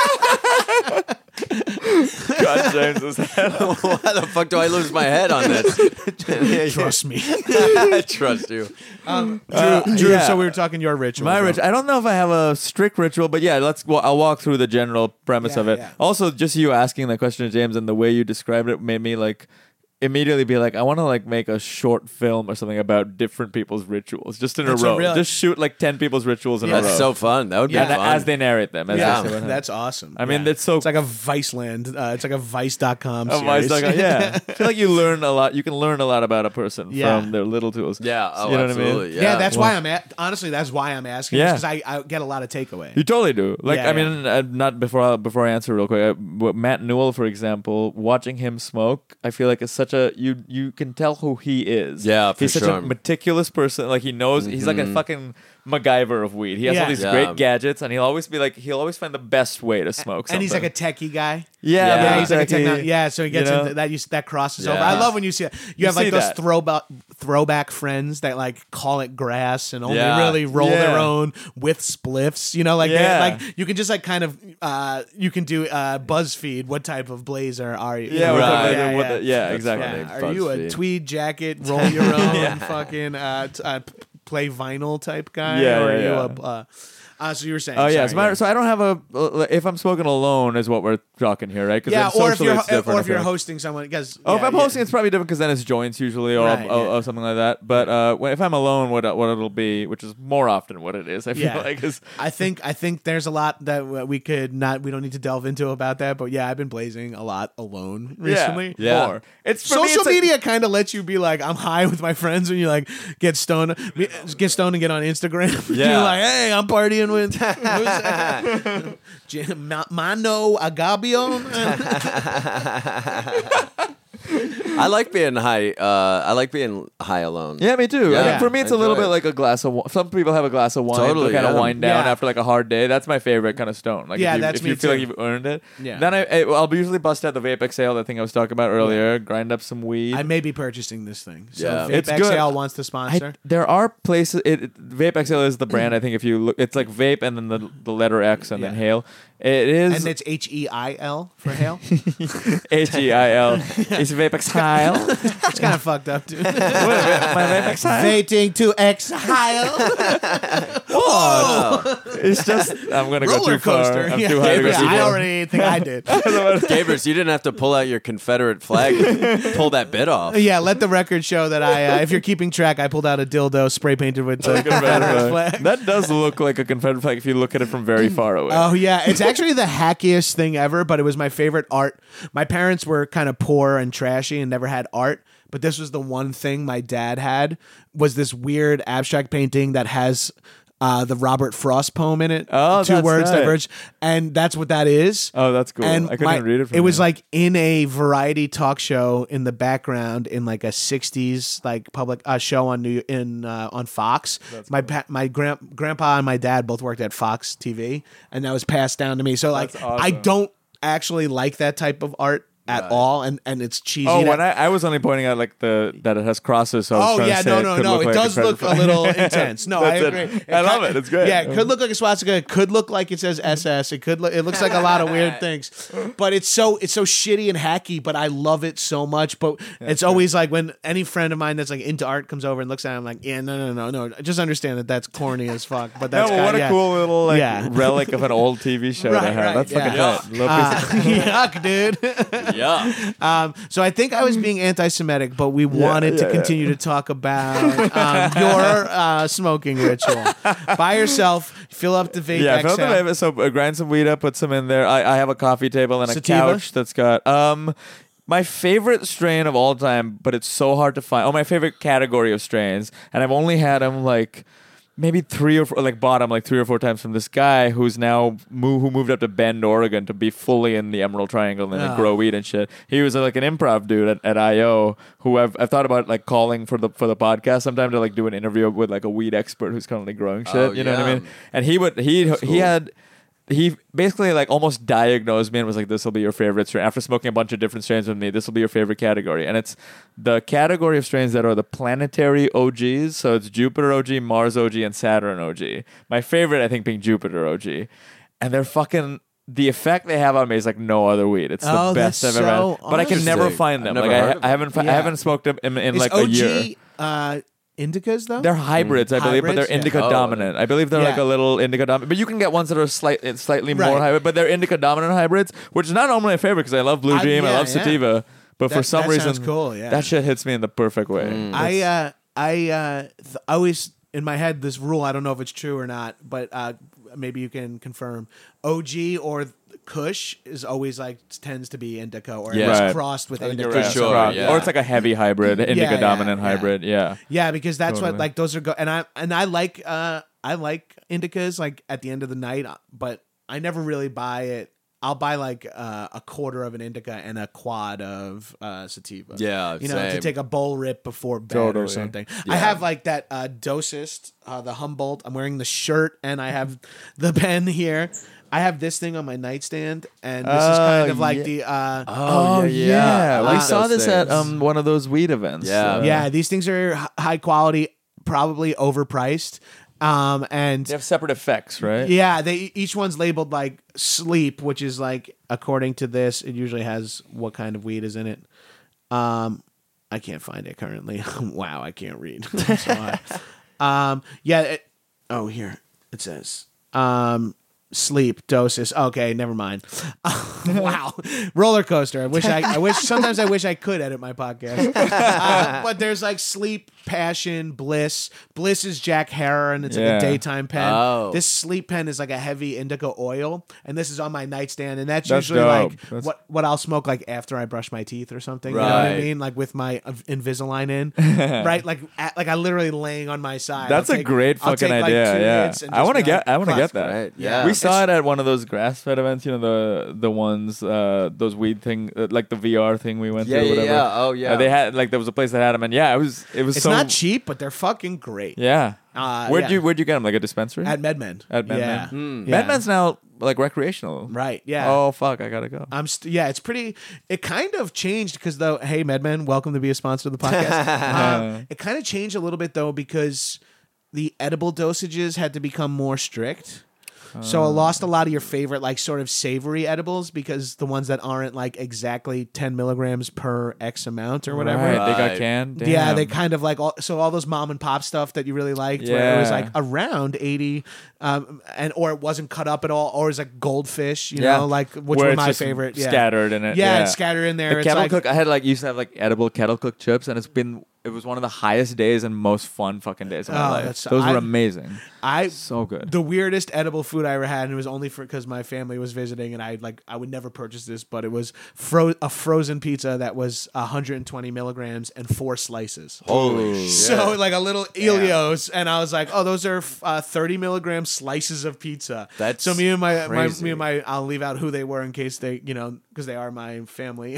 God James's head. Why the fuck do I lose my head on this? Trust me, I trust you. Drew. yeah. So we were talking your ritual. My ritual. I don't know if I have a strict ritual, but yeah, I'll walk through the general premise Yeah, of it. yeah. Also, just you asking that question to James and the way you described it made me like immediately be like, I want to like make a short film or something about different people's rituals, just in That's a a row. real- Just shoot like 10 people's rituals in a row. That's so fun. That would be Yeah. and fun. as they narrate them. As Yeah, they say what happened. that's awesome. I mean, Yeah. that's so. It's like a Viceland. It's like a Vice.com Oh, series. yeah, I feel like you learn a lot. You can learn a lot about a person Yeah. from their little tools. yeah. Oh, You know absolutely. what I mean? Yeah. Yeah, that's why I'm honestly, that's why I'm asking. Yeah. Because I get a lot of takeaway. You totally do. Like, Yeah, I mean, not before I answer real quick. Matt Newell, for example, watching him smoke, I feel like is such a you can tell who he is. Yeah, for he's such sure. a meticulous person. Like he knows he's like a fucking MacGyver of weed. He has all Yeah. these Yeah. great gadgets, and he'll always find the best way to smoke. And he's like something. a techie guy. yeah, Yeah, He's like a exactly. techno. Yeah, so he gets You know? into that. That crosses over. Yeah. I love when you see that. You You have like see those that. throwback friends that like call it grass and only Yeah. really roll their Yeah. own with spliffs. You know, like Yeah. like you can just like kind of you can do BuzzFeed. What type of blazer are you? Yeah, You know, Right. yeah, That's exactly. funny. Are you a BuzzFeed. tweed jacket, roll your own fucking play vinyl type guy? Yeah, or yeah, are you a so you were saying? Oh yeah, sorry, so I don't have if I'm smoking alone is what we're talking here, right? 'Cause yeah, then or if socially you're it's different, or if I you're feel like. hosting someone because Oh, if I'm hosting, it's probably different because then it's joints usually, or, Right, or something like that. But if I'm alone, what it'll be, which is more often what it is, I feel Yeah. like is I think there's a lot that we don't need to delve into about that, but yeah, I've been blazing a lot alone recently. Yeah. more. It's for me, Social it's like- media kind of lets you be like, I'm high with my friends, and you like get stoned and get on Instagram. Yeah. You're like, hey, I'm partying with Mano Agabion. I like being high. I like being high alone. Yeah, me too. I Yeah. mean, for me, it's a Enjoy little bit it. like a glass of wine. Some people have a glass of wine Totally, to kind of yeah. wind down Yeah. after like a hard day. That's my favorite kind of stone. Like Yeah, if you, that's if me you feel too. like you've earned it. Yeah. Then I'll usually bust out the Vape Exhale, that thing I was talking about earlier. Grind up some weed. I may be purchasing this thing. So Yeah. Vape It's good. Exhale wants to sponsor. There are places. Vape Exhale is the brand. I think if you look, it's like vape and then the letter X and then Yeah. hail. It is and it's HEIL for hail. HEIL. It's Vape Exhale. It's kind of fucked up, dude. My Vape Exhale. Vating to exhale. It's just I'm gonna go Roller too far. coaster. I'm Yeah, too high to go yeah, too I far. already think I did. Gabers, you didn't have to pull out your Confederate flag, pull that bit off. Yeah, let the record show that I, if you're keeping track, I pulled out a dildo spray painted with the Confederate flag. That does look like a Confederate flag if you look at it from very far away. Oh yeah, it's actually the hackiest thing ever, but it was my favorite art. My parents were kind of poor and trashy and never had art, but this was the one thing my dad had, was this weird abstract painting that has the Robert Frost poem in it. Oh, two that's words nice. diverge, and that's what that is. Oh, that's cool. And I couldn't even read it from it was here. like in a variety talk show in the background in like a '60s like public show on on Fox. My grandpa and my dad both worked at Fox TV, and that was passed down to me. So like That's awesome. I don't actually like that type of art at all, and it's cheesy. Oh, to- when I was only pointing out like that it has crosses. So I was Oh trying yeah, to say no, could no. look It like does look a Confederate little flag. intense. No, I That's agree. it. I love it. It's great. Yeah, it could look like a swastika. It could look like it says SS. It could. It looks like a lot of weird things. But it's so shitty and hacky. But I love it so much. But it's always like when any friend of mine that's like into art comes over and looks at it, I'm like, yeah, no. Just understand that that's corny as fuck. But Yeah, that's well, what a yeah. cool little like Yeah. relic of an old TV show to Right, have. right, That's fucking yeah. tight. Love this. Yuck, dude. Yeah. So I think I was being anti-Semitic, but we wanted to continue to talk about your smoking ritual. By yourself, fill up the vape. Yeah, fill up the exhale. vape. So grind some weed up, put some in there. I have a coffee table and a Sativa? couch that's got my favorite strain of all time, but it's so hard to find. Oh, my favorite category of strains, and I've only had them like maybe 3 or 4, like bought them like 3 or 4 times from this guy who's now who moved up to Bend, Oregon to be fully in the Emerald Triangle and then grow weed and shit. He was like an improv dude at IO who I've thought about like calling for the podcast sometime to like do an interview with like a weed expert who's currently growing shit. Oh, You know what I yeah. mean? And he basically like almost diagnosed me and was like, this will be your favorite strain. After smoking a bunch of different strains with me, this will be your favorite category. And it's the category of strains that are the planetary OGs. So it's Jupiter OG, Mars OG, and Saturn OG. My favorite, I think, being Jupiter OG. And they're fucking... The effect they have on me is like no other weed. It's the best that's I've ever so had. But I can awesome. never find them. I've Like never heard of I haven't I Yeah. haven't smoked them in Is like OG, a year. indicas though? They're hybrids, I believe, but they're Hybrids? Yeah. indica Oh. dominant. I believe they're like Yeah. a little indica dominant. But you can get ones that are slightly more Right. hybrid, but they're indica dominant hybrids, which is not normally a favorite because I love Blue Dream, I yeah, love yeah. Sativa, but for That- some that reason, sounds cool, yeah. that shit hits me in the perfect way. I always in my head this rule. I don't know if it's true or not, but maybe you can confirm. OG or Kush is always like tends to be indica or Yeah. it's Right. crossed with I think indica. you're right. sure, Right. yeah. Or it's like a heavy hybrid, indica yeah, dominant yeah. hybrid. Yeah. Yeah, because that's what Totally. like those are and I like indicas like at the end of the night, but I never really buy it. I'll buy like a quarter of an indica and a quad of sativa. Yeah, you know, to same. take a bowl rip before bed Totally. or something. Yeah. I have like that dosist, the Humboldt. I'm wearing the shirt and I have the pen here. I have this thing on my nightstand, and this is kind of like the. Oh yeah, I we like saw those this at things. one of those weed events. Yeah. Yeah, these things are high quality, probably overpriced. And they have separate effects, right? yeah, each one's labeled like sleep, which is like according to this, it usually has what kind of weed is in it. I can't find it currently. Wow, I can't read. So yeah. Here it says. Sleep doses. Okay, never mind. Wow, roller coaster. I wish. Sometimes I wish I could edit my podcast. But there's like sleep, passion, bliss. Bliss is Jack Herer, and it's like Yeah. a daytime pen. Oh. This sleep pen is like a heavy indica oil, and this is on my nightstand, and that's That's usually dope. like That's- what I'll smoke like after I brush my teeth or something. You know what I Right. mean? Like with my Invisalign in, right? Like I literally laying on my side. That's I'll a take- great I'll fucking take, like, idea. 2 Yeah, hits and I just want to be like, get. I want to fuck. get that. Right, yeah. We saw it at one of those grass fed events. You know the ones those weed thing like the VR thing we went Yeah, to. yeah, Whatever. yeah. Oh, yeah. They had like there was a place that had them, and yeah, it was It's so not cheap, but they're fucking great. Yeah. Where'd yeah. you get them? Like a dispensary? At MedMen. At MedMen. Yeah. Yeah. MedMen's now like recreational. Right. Yeah. Oh fuck, I gotta go. Yeah, it's pretty. It kind of changed because though, hey, MedMen, welcome to be a sponsor of the podcast. It kind of changed a little bit though because the edible dosages had to become more strict. So I lost a lot of your favorite, like, sort of savory edibles because the ones that aren't like exactly 10 milligrams per X amount or whatever. Right, they got Right. canned. Yeah, Damn. they kind of like all those mom and pop stuff that you really liked, where it was Yeah. like around 80, or it wasn't cut up at all, or it was like goldfish, you Yeah. know, like which Where were it's my just favorite. Yeah. scattered in it. Yeah, it's scattered in there. The It's kettle like, cook. I had used to have like edible kettle cooked chips, and it was one of the highest days and most fun fucking days of my Oh, life. that's- Those I- were amazing. I So good. the weirdest edible food I ever had, and it was only because my family was visiting, and I would never purchase this, but it was a frozen pizza that was 120 milligrams and 4 slices. Holy shit. So like a little Ilios, and I was like, "Oh, those are 30 milligram slices of pizza." That's so me and crazy. my I'll leave out who they were in case they, you know, because they are my family.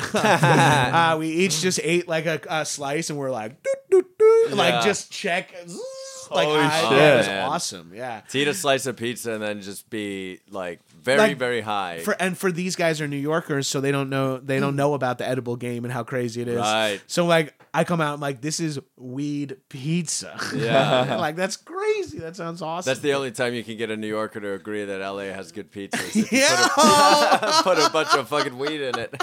We each just ate like a slice, and we're like, doot, doot, doot, like Yeah. just check. Like Holy it shit. was Man. awesome. Yeah. To eat a slice of pizza and then just be like very, Like, very high. For these guys are New Yorkers, so they don't know about the edible game and how crazy it is. Right. So like I come out, I'm like, this is weed pizza. Yeah. Like that's crazy. That sounds awesome. That's the only time you can get a New Yorker to agree that LA has good pizza. is if you yeah. put a bunch of fucking weed in it.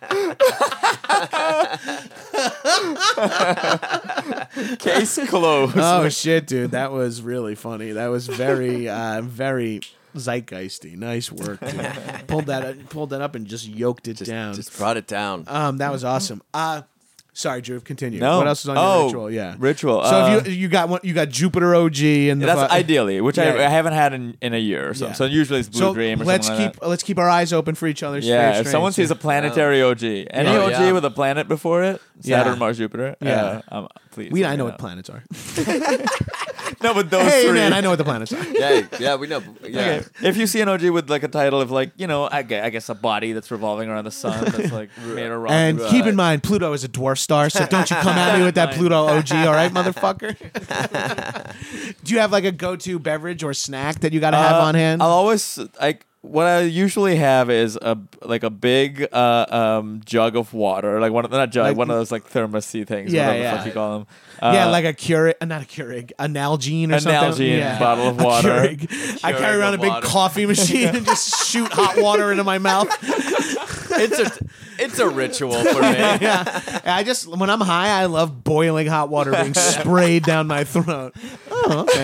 Case closed. Oh shit, dude, that was really funny. That was very, very zeitgeisty. Nice work, dude. pulled that up and just yoked it down. Just brought it down. That was awesome. Sorry, Drew. Continue. No. What else is on your ritual? Yeah, Ritual. So if you got Jupiter OG and the that's fu- ideally, which Yeah. I haven't had in a year or so. Yeah. So usually it's Blue So Dream or let's something like let's keep our eyes open for each other's. that. Yeah, favorite if someone strains. sees a planetary OG, any Oh, OG yeah. with a planet before it, Yeah. Saturn, Mars, Jupiter, Yeah. please. I let know me what planets are. No, but those Hey three. man, I know what the planets are. Yeah, we know. Yeah. Okay. If you see an OG with like a title of like, you know, I guess a body that's revolving around the sun that's like made of rock. And keep in mind, Pluto is a dwarf star, so don't you come at me with that Pluto OG, all right, motherfucker? Do you have like a go-to beverage or snack that you got to have on hand? I'll always like what I usually have is a big jug of water, like one of those like thermosy things, Yeah, whatever the yeah. fuck you call them. Yeah, like a Keurig, not a Keurig, a Nalgene or An something. Nalgene Yeah. bottle of A water. Keurig. I carry around a of big water. coffee machine and just shoot hot water into my mouth. It's a ritual for me. Yeah, I just when I'm high, I love boiling hot water being sprayed down my throat. Oh, okay.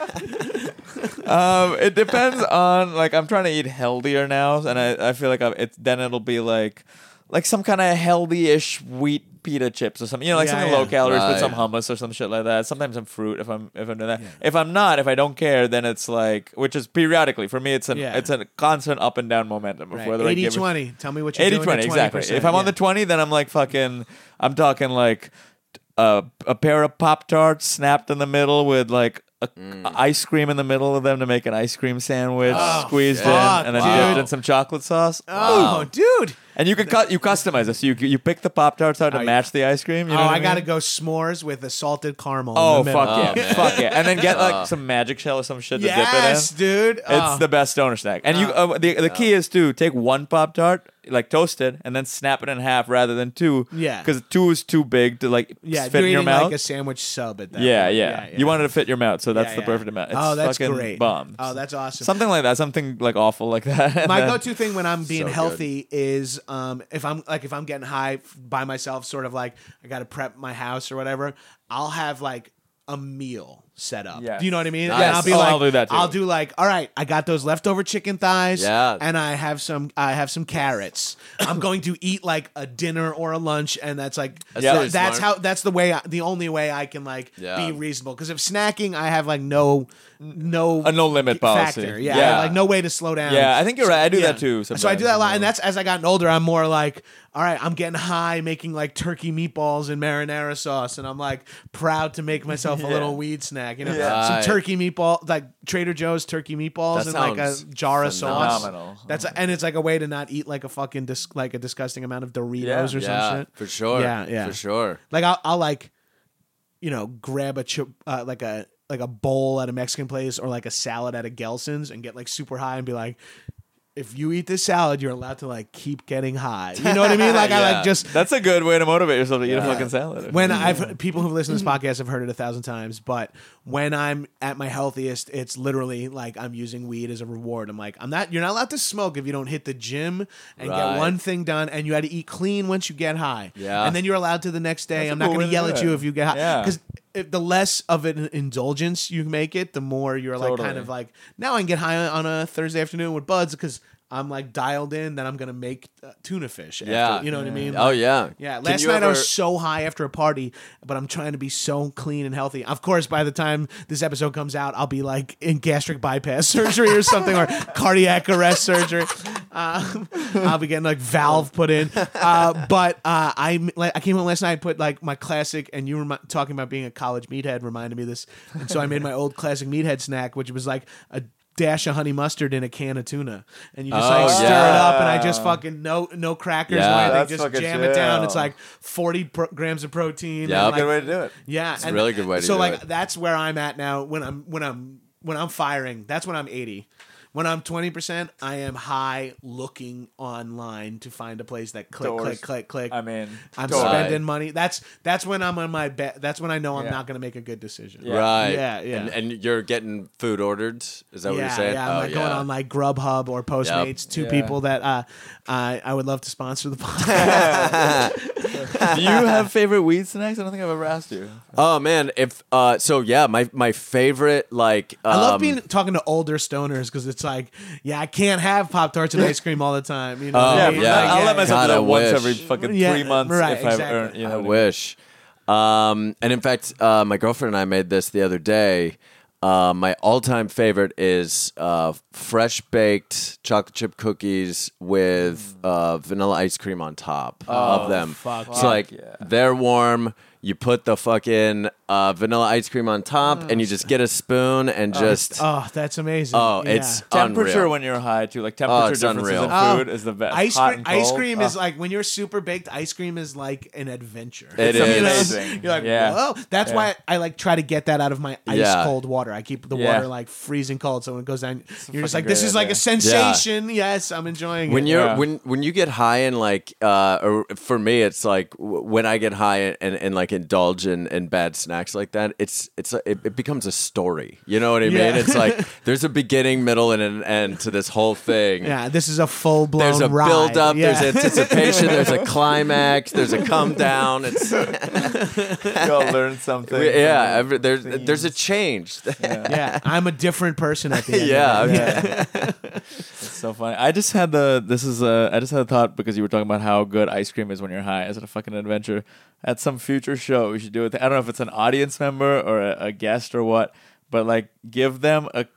It depends on like I'm trying to eat healthier now, and I feel like it'll be like some kind of healthy-ish wheat pita chips or something, you know, like Yeah, something yeah. low calories with Right. some hummus or some shit like that. Sometimes some fruit if I'm doing that. If I'm not, if I don't care, then it's like, which is periodically for me, it's a constant up and down momentum of whether I give it 80-20. Tell me what you're doing. 80-20 at exactly. 20%. If I'm on the 20, then I'm like fucking. I'm talking like a pair of Pop-Tarts snapped in the middle with like ice cream in the middle of them to make an ice cream sandwich, squeezed fuck, in, and then dude. dipped in some chocolate sauce. Oh, dude. And you can customize it. So you pick the Pop-Tarts out to match the ice cream. You know what I mean? gotta go s'mores with a salted caramel. Oh in the middle. fuck yeah, fuck yeah! And then get like some magic shell or some shit to dip it in. Yes, dude. It's the best stoner snack. And the key is to take one Pop-Tart, like toast it, and then snap it in half rather than two. Yeah. Because two is too big to like Yeah, fit you're in your eating mouth. like a sandwich sub at that yeah, point. yeah, You wanted to fit your mouth, so that's Yeah, the yeah. perfect amount. It's Oh, that's fucking great. bomb. Oh, that's awesome. Something like that. Something like awful like that. My And then- go-to thing when I'm being So good. healthy is if I'm getting high by myself, sort of like I got to prep my house or whatever. I'll have like a meal set up. Yes. Do you know what I mean? Nice. And I'll be Oh, like, I'll do that too. I'll do like, all right, I got those leftover chicken thighs. Yeah. And I have some carrots. I'm going to eat like a dinner or a lunch, and that's like That's really that's smart. how that's the only way I can like Yeah. be reasonable. Because if snacking, I have like no a no limit policy. factor. Yeah, I have, like no way to slow down. Yeah, I think you're right. I do Yeah. that too. So I sometimes, do that a lot, you and know. that's as I gotten older. I'm more like, all right, I'm getting high, making like turkey meatballs and marinara sauce, and I'm like proud to make myself a little weed snack. You know, some Right. turkey meatball, like Trader Joe's turkey meatballs, That and like a sounds jar of sauce. phenomenal. And it's like a way to not eat like a fucking like a disgusting amount of Doritos or some Yeah, shit. for sure. Yeah, yeah. For sure. Like I'll like, grab like a bowl at a Mexican place or like a salad at a Gelson's and get like super high and be like, if you eat this salad, you're allowed to like keep getting high. You know what I mean? Like I Yeah. like just That's a good way to motivate yourself to eat a fucking salad. when people who've listened to this podcast have heard it 1,000 times, but when I'm at my healthiest, it's literally like I'm using weed as a reward. I'm like, you're not allowed to smoke if you don't hit the gym and Right. get one thing done, and you had to eat clean once you get high. Yeah. And then you're allowed to the next day. That's a I'm not cool going way to to yell do at it. you if you get high. Yeah. Because the less of an indulgence you make it, the more you're like Totally. kind of like, now I can get high on a Thursday afternoon with buds because I'm like dialed in that I'm going to make tuna fish. After, Yeah. you know what I mean? Oh yeah. Yeah, Can last you night I was ever- so high after a party, but I'm trying to be so clean and healthy. Of course, by the time this episode comes out, I'll be like in gastric bypass surgery or something, or cardiac arrest surgery. I'll be getting like valve put in. But I came home last night, put like my classic, and you were talking about being a college meathead reminded me of this, and so I made my old classic meathead snack, which was like a dash of honey mustard in a can of tuna, and you just Oh, like stir it yeah. up, and I just fucking no crackers, Yeah. no anything, That's just fucking jam it down. chill. It's like 40 grams of protein. Yeah, and, Good like, way to do it. yeah, a really good way to so do like it. that's where I'm at now. When I'm firing, that's when I'm 80. When I'm 20%, I am high looking online to find a place that Doors. click. I mean, I'm totally. spending money. That's when I'm on my bet. That's when I know I'm Yeah. not going to make a good decision. Yeah. Right. Yeah, yeah. And you're getting food ordered? Is that what you're saying? Yeah, I'm Oh, like going on like Grubhub or Postmates. Two Yeah. people that I would love to sponsor the podcast. Do you have favorite weed snacks? I don't think I've ever asked you. Oh man, if so yeah, my favorite like I love talking to older stoners because it's like, yeah, I can't have Pop-Tarts and ice cream all the time. You know, Oh, what I Yeah, mean? yeah. Like, I'll let myself God, do I that once wish. every fucking Yeah, 3 months right, if I've exactly. earned. You know I what I mean? wish. And in fact, my girlfriend and I made this the other day. My all-time favorite is fresh baked chocolate chip cookies with vanilla ice cream on top of them. fuck So like yeah. they're warm. You put the fucking vanilla ice cream on top, and you just get a spoon and just Oh, that's amazing. oh, Yeah. it's Temperature unreal. when you're high too, like temperature it's differences unreal. in food is the best. Ice Hot cream, and ice cold. cream is like when you're super baked. Ice cream is like an adventure. It You know? is. amazing. You're like, Yeah. whoa. That's Yeah. why I like try to get that out of my ice Yeah. cold water. I keep the Yeah. water like freezing cold, so when it goes down, you're just fucking like, this great is like idea. a sensation. Yes, I'm enjoying when it. you're Yeah. when you get high and like or for me it's like when I get high and like indulge in bad snacks like that it becomes a story, you know what I mean? Yeah. It's like there's a beginning, middle, and an end to this whole thing. Yeah, this is a full blown There's a ride. build up, Yeah. there's anticipation, there's a climax, there's a come down. It's You all learn something. yeah, from there's themes. a change. Yeah, I'm a different person at the end. Yeah, of it. okay. It's so funny. I just had a thought because you were talking about how good ice cream is when you're high. Is it a fucking adventure? At some future show, we should do it. I don't know if it's an audience member or a guest or what, but like give them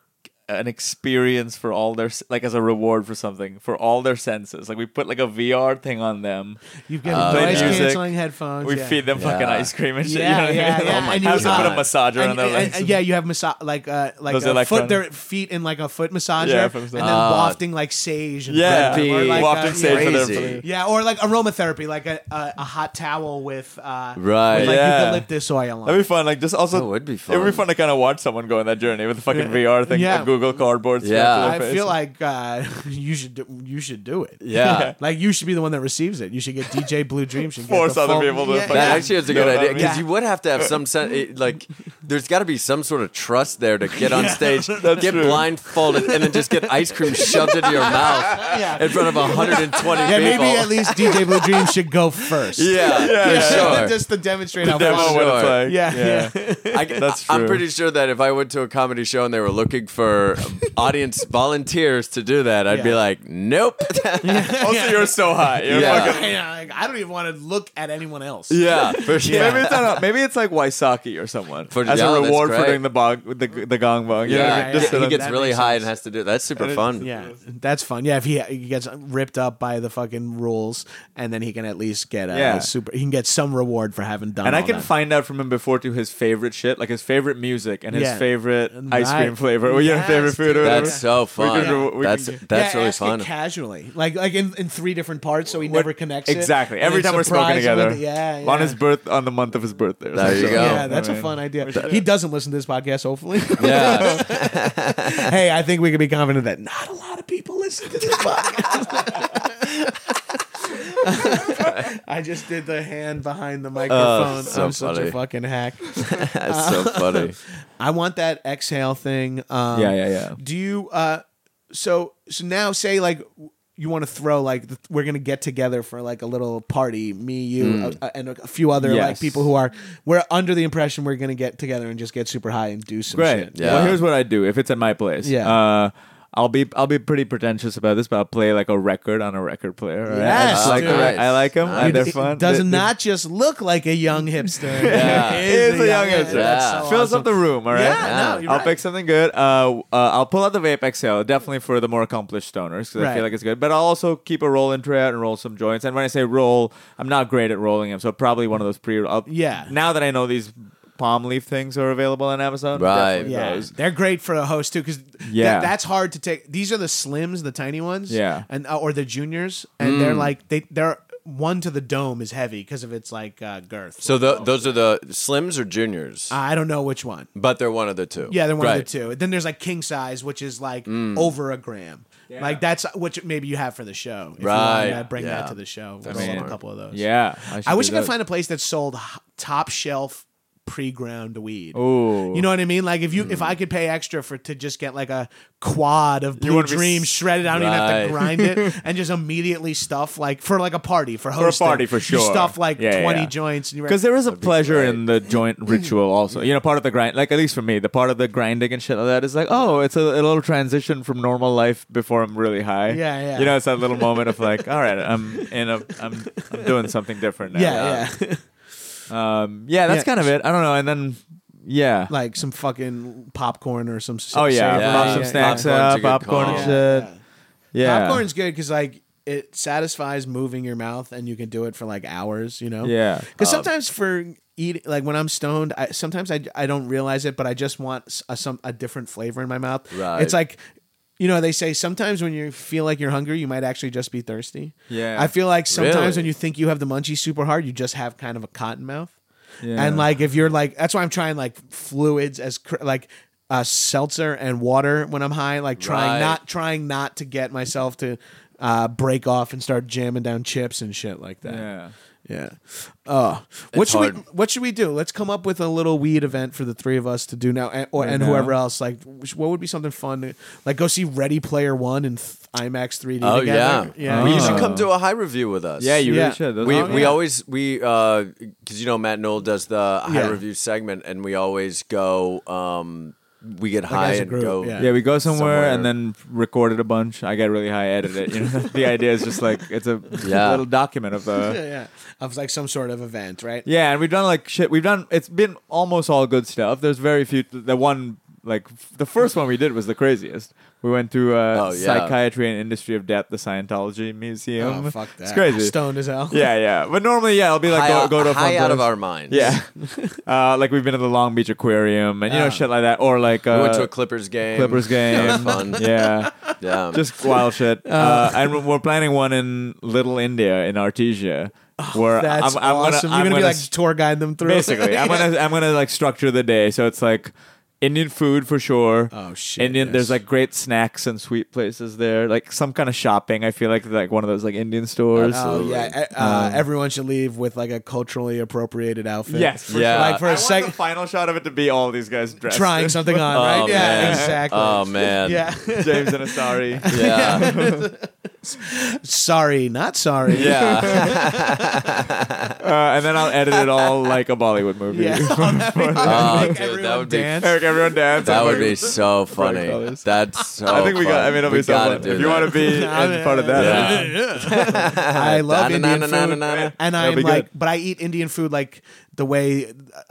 an experience for all their like as a reward for something for all their senses. Like we put like a VR thing on them. You get play noise music. canceling headphones. We yeah. feed them fucking Yeah. ice cream and shit. Yeah, you know what I yeah, mean? yeah. Oh my And you Have to God. put a massager on their legs. yeah, you have like Those a foot, electron- their feet in like a foot massager, Yeah, and foot then massage. wafting like sage. And Yeah, That'd or be like wafting sage for their crazy. yeah, or like aromatherapy, like a hot towel with Right. with like Yeah. eucalyptus oil on. That'd be it. fun. Like just also, That would be It would be fun. fun to kind of watch someone go on that journey with the fucking VR thing, Yeah. a Google Cardboard. Yeah. strapped to I their face. feel like you should do it. Yeah. Like you should be the one that receives it. You should get DJ Blue Dream. Should get Force the other full- people to yeah, fucking- That yeah. actually is a Know good what I idea mean? because Yeah. you would have to have some sense. Like, there's got to be some sort of trust there to get on stage, get true. blindfolded, and then just get ice cream shoved into your mouth Yeah. in front of 120 Yeah, people. maybe at least DJ Blue Dream should go first. Yeah, for sure. Just to demonstrate how Demo fun. what it's Sure. like. Yeah. That's I'm true. pretty sure that if I went to a comedy show and they were looking for audience volunteers to do that, I'd be Yeah. like, nope. Also, you're so high. You're Yeah. fucking. Yeah, like, I don't even want to look at anyone else. Yeah, for sure. Maybe it's not. Maybe it's like Waisaki or someone For- as yeah, a that's reward for great. doing the gong bong. You know what I mean? Yeah, Just yeah. so he that- gets that really makes high sense. and has to do that's super fun. Yeah, that's fun. Yeah, if he gets ripped up by the fucking rules, and then he can at least get Yeah. he can get some reward for having done. And I all can that. find out from him before to his favorite shit, like his favorite music and his Yeah. favorite ice cream Right. flavor, or your Yes, favorite food, or whatever. That's so fun. could- we that's could- that's Yeah, really ask fun. It casually, like in 3 different parts, so he never connects it. Exactly. And Every then time we're smoking surprise him together. with it. Yeah, On yeah. his on the month of his birthday. or There something. you go. Yeah, that's I a mean, fun idea. we should- He doesn't listen to this podcast, hopefully. Yeah. Hey, I think we can be confident that not a lot of people listen to this podcast. I just did the hand behind the microphone. so I'm such funny. a fucking hack. That's so funny. I want that exhale thing. Yeah. Do you? So now say like you want to throw like we're gonna get together for like a little party, me, you, and a few other like Yes. people who are. We're under the impression we're gonna get together and just get super high and do some Great. shit. Yeah. Well, here's what I do if it's at my place. Yeah. I'll be pretty pretentious about this, but I'll play like a record on a record player. Right? Yes, I just like dude. I like them. Nice. They're It fun. does They- not just look like a young hipster. Yeah. It It's a young hipster. That's Yeah. so fills awesome. up the room. All right. Yeah, no, you're I'll right. pick something good. I'll pull out the Vape XL, definitely for the more accomplished stoners because I Right. feel like it's good. But I'll also keep a roll-in tray out and roll some joints. And when I say roll, I'm not great at rolling them, so probably one of those Yeah. Now that I know these palm leaf things are available on Amazon, Right. definitely Yeah, those. they're great for a host too because Yeah. that's hard to take. These are the slims, the tiny ones, Yeah. and or the juniors, and they're like they're one to the dome is heavy because of its like girth. So those are the Slims or Juniors, I don't know which one. but they're one of the two. Yeah, they're one Right. of the two. Then there's like king size, which is like over a gram. Like that's which maybe you have for the show. If Right. You want to bring Yeah. that to the show. That's We'll roll smart. a couple of those. Yeah, I wish I do could that. find a place that sold top shelf pre-ground weed. Ooh. You know what I mean? Like if I could pay extra to just get like a quad of Blue wanna be Dream shredded, I don't even have Right. to grind it, and just immediately stuff like for like a party for hosting. party, for You sure. stuff like Yeah, 20 yeah. joints, and you're Because there is a pleasure great. in the joint ritual also. You know, part of the grind, like at least for me, the part of the grinding and shit like that is like, oh, it's a little transition from normal life before I'm really high. Yeah, yeah. You know, it's that little moment of like, all right, I'm doing something different now. yeah. Yeah, that's Yeah. kind of it. I don't know. And then, yeah. Like some fucking popcorn or some. Oh, yeah. Yeah, Pop yeah, some yeah. snacks Popcorn's a up, good popcorn call. and shit. Yeah. Popcorn's good because like it satisfies moving your mouth, and you can do it for like hours. You know. Yeah. Because sometimes for eating, like when I'm stoned, sometimes I don't realize it, but I just want a different flavor in my mouth. Right. It's like, you know, they say sometimes when you feel like you're hungry, you might actually just be thirsty. Yeah. I feel like sometimes Really? when you think you have the munchies super hard, you just have kind of a cotton mouth. Yeah. And like if you're like, that's why I'm trying like fluids as like seltzer and water when I'm high, like Right. trying not to get myself to break off and start jamming down chips and shit like that. Yeah. Yeah. It's hard. What should we do? Let's come up with a little weed event for the three of us to do now, and now? whoever else. Like, what would be something fun? To, like, go see Ready Player One in IMAX 3D. Oh together? yeah. yeah. You should come to a high review with us. Yeah, you Yeah. really should. Those We are- we yeah. always because you know Matt Knoll does the high Yeah. review segment, and we always go. We get high as a and group, go. yeah. Yeah, we go somewhere, and Somewhere. then record it a bunch. I get really high, edit it. You know, the idea is just like it's a Yeah. little document of yeah, the. yeah, of like some sort of event, right? Yeah, and we've done like shit. We've done. It's been almost all good stuff. There's very few. The one like the first one we did was the craziest. We went to Psychiatry and Industry of Death, the Scientology Museum. Oh, fuck that. It's crazy. Stoned as hell. Yeah. But normally, I'll be like, go to a fun high out place. of our minds. Yeah. Like we've been to the Long Beach Aquarium and, shit like that. Or like... We went to a Clippers game. That was fun. Yeah. Yeah. Just wild shit. And we're planning one in Little India, in Artesia. Where That's awesome. You're gonna be like tour guide them through. Basically, I'm gonna like structure the day so it's like Indian food for sure. Oh shit! Indian. There's like great snacks and sweet places there. Like some kind of shopping. I feel like one of those like Indian stores. Oh yeah. Everyone should leave with like a culturally appropriated outfit. Yes. For Yeah. sure. Like for I a want second, the final shot of it to be all these guys dressed. trying something on, right? Oh, Yeah, man. exactly. Oh man. Yeah. James and a sari. Yeah. Sorry, not sorry. Yeah. And then I'll edit it all like a Bollywood movie. Yeah. Oh, Make dude, everyone that would be dance. Eric, everyone dance. that I'm would like- be so funny. colors. That's so. I think we got. I mean, it'll we be so gotta fun. do If you that. want to be in part of that, I love Indian food, Na-na-na-na-na-na. and That'll I'm be like, good. but I eat Indian food like the way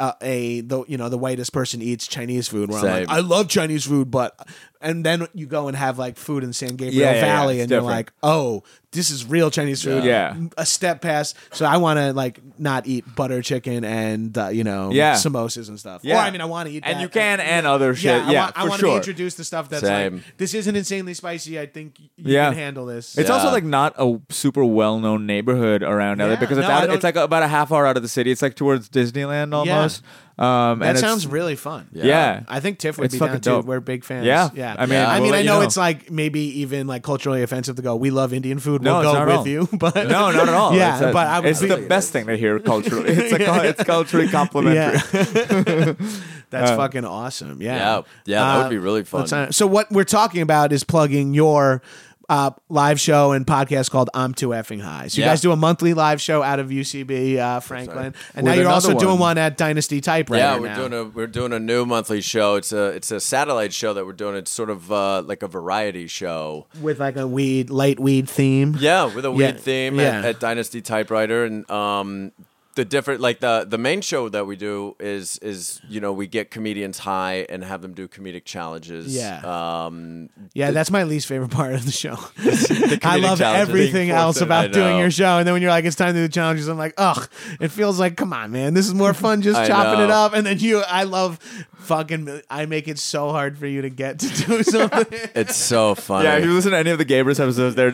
the whitest person eats Chinese food. Where I'm Same. like, I love Chinese food, and then you go and have like food in San Gabriel Yeah, Valley, it's and you're different. like, oh, this is real Chinese food. Yeah. A step past. So I want to like not eat butter chicken and Yeah. samosas and stuff. Yeah. Or I mean, I want to eat and that. you can and other shit. Yeah, I for want sure. to introduce the stuff that's Same. like, this isn't insanely spicy. I think you Yeah. can handle this. It's Yeah. also like not a super well-known neighborhood around LA Yeah. because it's No, I it's like about a half hour out of the city. It's like towards Disneyland almost. That and sounds it's, really fun. yeah. I think Tiff would It's be fucking down too. dope. We're big fans. Yeah. yeah. I mean, Yeah. I we'll mean, let I you know it's like maybe even like culturally offensive to go. We love Indian food. No, We'll it's go not with at all. you. But No, not at all. Yeah, it's but I would it's be- the best thing to hear culturally. It's culturally complimentary. Yeah. That's fucking awesome. Yeah. Yeah, that would be really fun. So what we're talking about is plugging your live show and podcast called I'm Too Effing High. So you Yeah. guys do a monthly live show out of UCB Franklin, and now With you're also another doing one. one at Dynasty Typewriter. Yeah, now. we're doing a new monthly show. It's a satellite show that we're doing. It's sort of like a variety show. with like a light weed theme. Yeah, with a Yeah, weed theme yeah. at Dynasty Typewriter, and the different like the main show that we do is we get comedians high and have them do comedic challenges. Yeah. Yeah, that's my least favorite part of the show. I comedic love challenges. everything Being else forced in. about I doing know. your show, and then when you're like, it's time to do the challenges, I'm like, ugh. It feels like, come on, man, this is more fun just I chopping know. it up. And then I love fucking. I make it so hard for you to get to do something. It's so funny. Yeah, if you listen to any of the Gabrus episodes, they're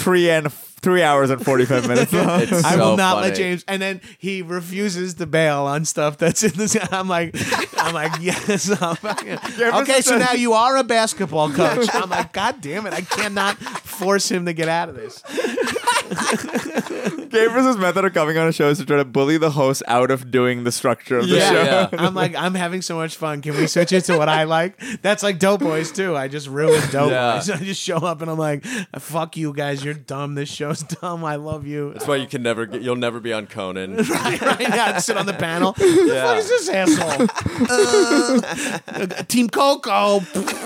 3 hours and 45 minutes long. It's I so will not let funny. James. And then he refuses to bail on stuff that's in this. I'm like, yes. Okay, so now you are a basketball coach. I'm like, God damn it, I cannot force him to get out of this. Gabrus' method of coming on a show is to try to bully the host out of doing the structure of the Yeah, show. yeah. I'm like, I'm having so much fun. Can we switch it to what I like? That's like Dope Boys too. I just ruined Dope Yeah. Boys. I just show up and I'm like, fuck you guys. You're dumb. This show's dumb. I love you. That's why you'll never be on Conan. right. Yeah, I'd sit on the panel. Who the fuck is this asshole? Team Coco.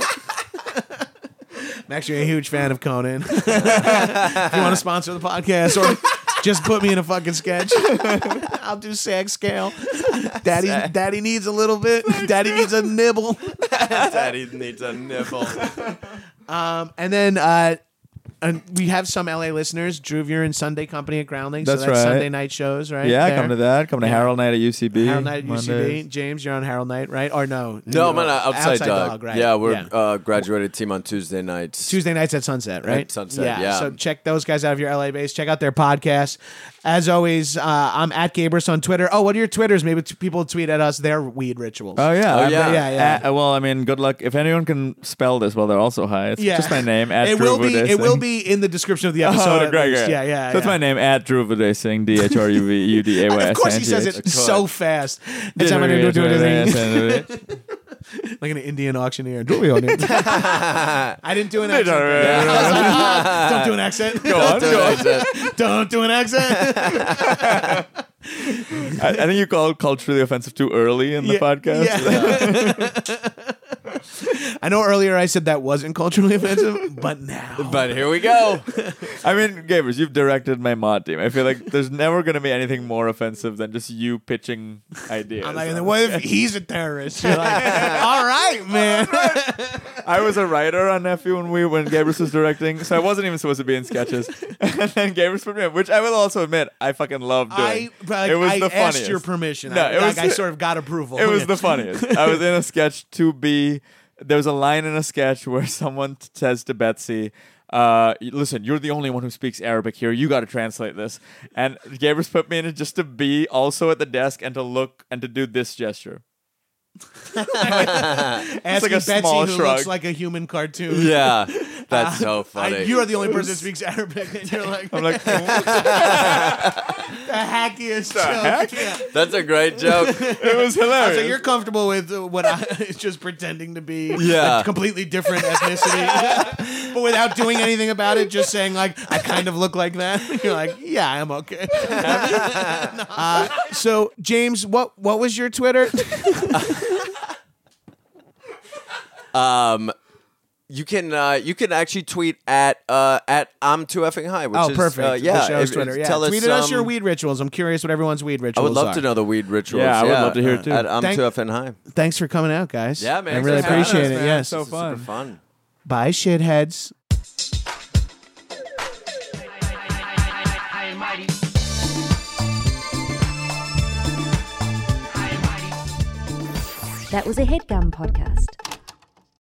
I'm actually a huge fan of Conan. If you want to sponsor the podcast or just put me in a fucking sketch, I'll do SAG scale. Daddy needs a little bit. Daddy needs a nibble. Daddy needs a nibble. And then and we have some LA listeners. Drew, you're in Sunday Company at Groundlings. That's so that's right. Sunday night shows, right? Yeah, there. come to that. Come to Yeah. Harold Night at UCB. Harold Night at Mondays. UCB. James, you're on Harold Night, right? Or no? No, I'm on Outside Dog. right? Yeah, we're graduated team on Tuesday nights. Tuesday nights at Sunset, right? At Sunset, yeah. So check those guys out if you're LA based. Check out their podcast. As always, I'm at Gabrus on Twitter. Oh, what are your Twitters? Maybe people tweet at us their weed rituals. Oh yeah, Oh, yeah. Yeah. Well, I mean, good luck if anyone can spell this. Well, they're also high. It's just my name. At It Drew will be. Vuday It will Singh. be in the description of the episode. at great, least. great. Yeah. That's my name at Drew Vuday Singh. DHRUVUDAY. Of course, he says it so fast. That's how I'm gonna do it. Like an Indian auctioneer. I didn't do an accent. Don't do an accent. Go on. Don't do an accent. I think you called culturally offensive too early in the podcast. Yeah. I know earlier I said that wasn't culturally offensive, but now. But here we go. I mean, Gabers, you've directed my mod team. I feel like there's never going to be anything more offensive than just you pitching ideas. I'm like, what if he's a terrorist? You're like, all right, man. I was a writer on Nephew when Gabers was directing, so I wasn't even supposed to be in sketches. And then Gabers put me in, which I will also admit I fucking loved doing. I it was the asked funniest. your permission. No, I sort of got approval. It was the funniest. I was in a sketch to be. There was a line in a sketch where someone says to Betsy, listen, you're the only one who speaks Arabic here. You got to translate this. And Gabers put me in it just to be also at the desk and to look and to do this gesture. Asking like a Betsy, small who shrug. looks like a human cartoon. Yeah, that's so funny. You are the only person that speaks Arabic, and you're like, I'm like, the hackiest joke. heck? Yeah. That's a great joke. it was hilarious. So you're comfortable with what is just pretending to be Yeah. a completely different ethnicity, but without doing anything about it, just saying like, I kind of look like that. You're like, yeah, I'm okay. So James, what was your Twitter? You can actually tweet at I'm too effing high. Which Oh, is, perfect. yeah, The show's Twitter. Yeah. Tell Tweet us your um, weed rituals. I'm curious what everyone's weed I rituals would love are. to know the weed rituals. Yeah, I would love to hear it too. At I'm Thank- too effing high. Thanks for coming out, guys. Yeah, man. I really Thanks for having appreciate us, it. man. Yes. So This is fun. super fun. Bye, shitheads. That was a HeadGum podcast.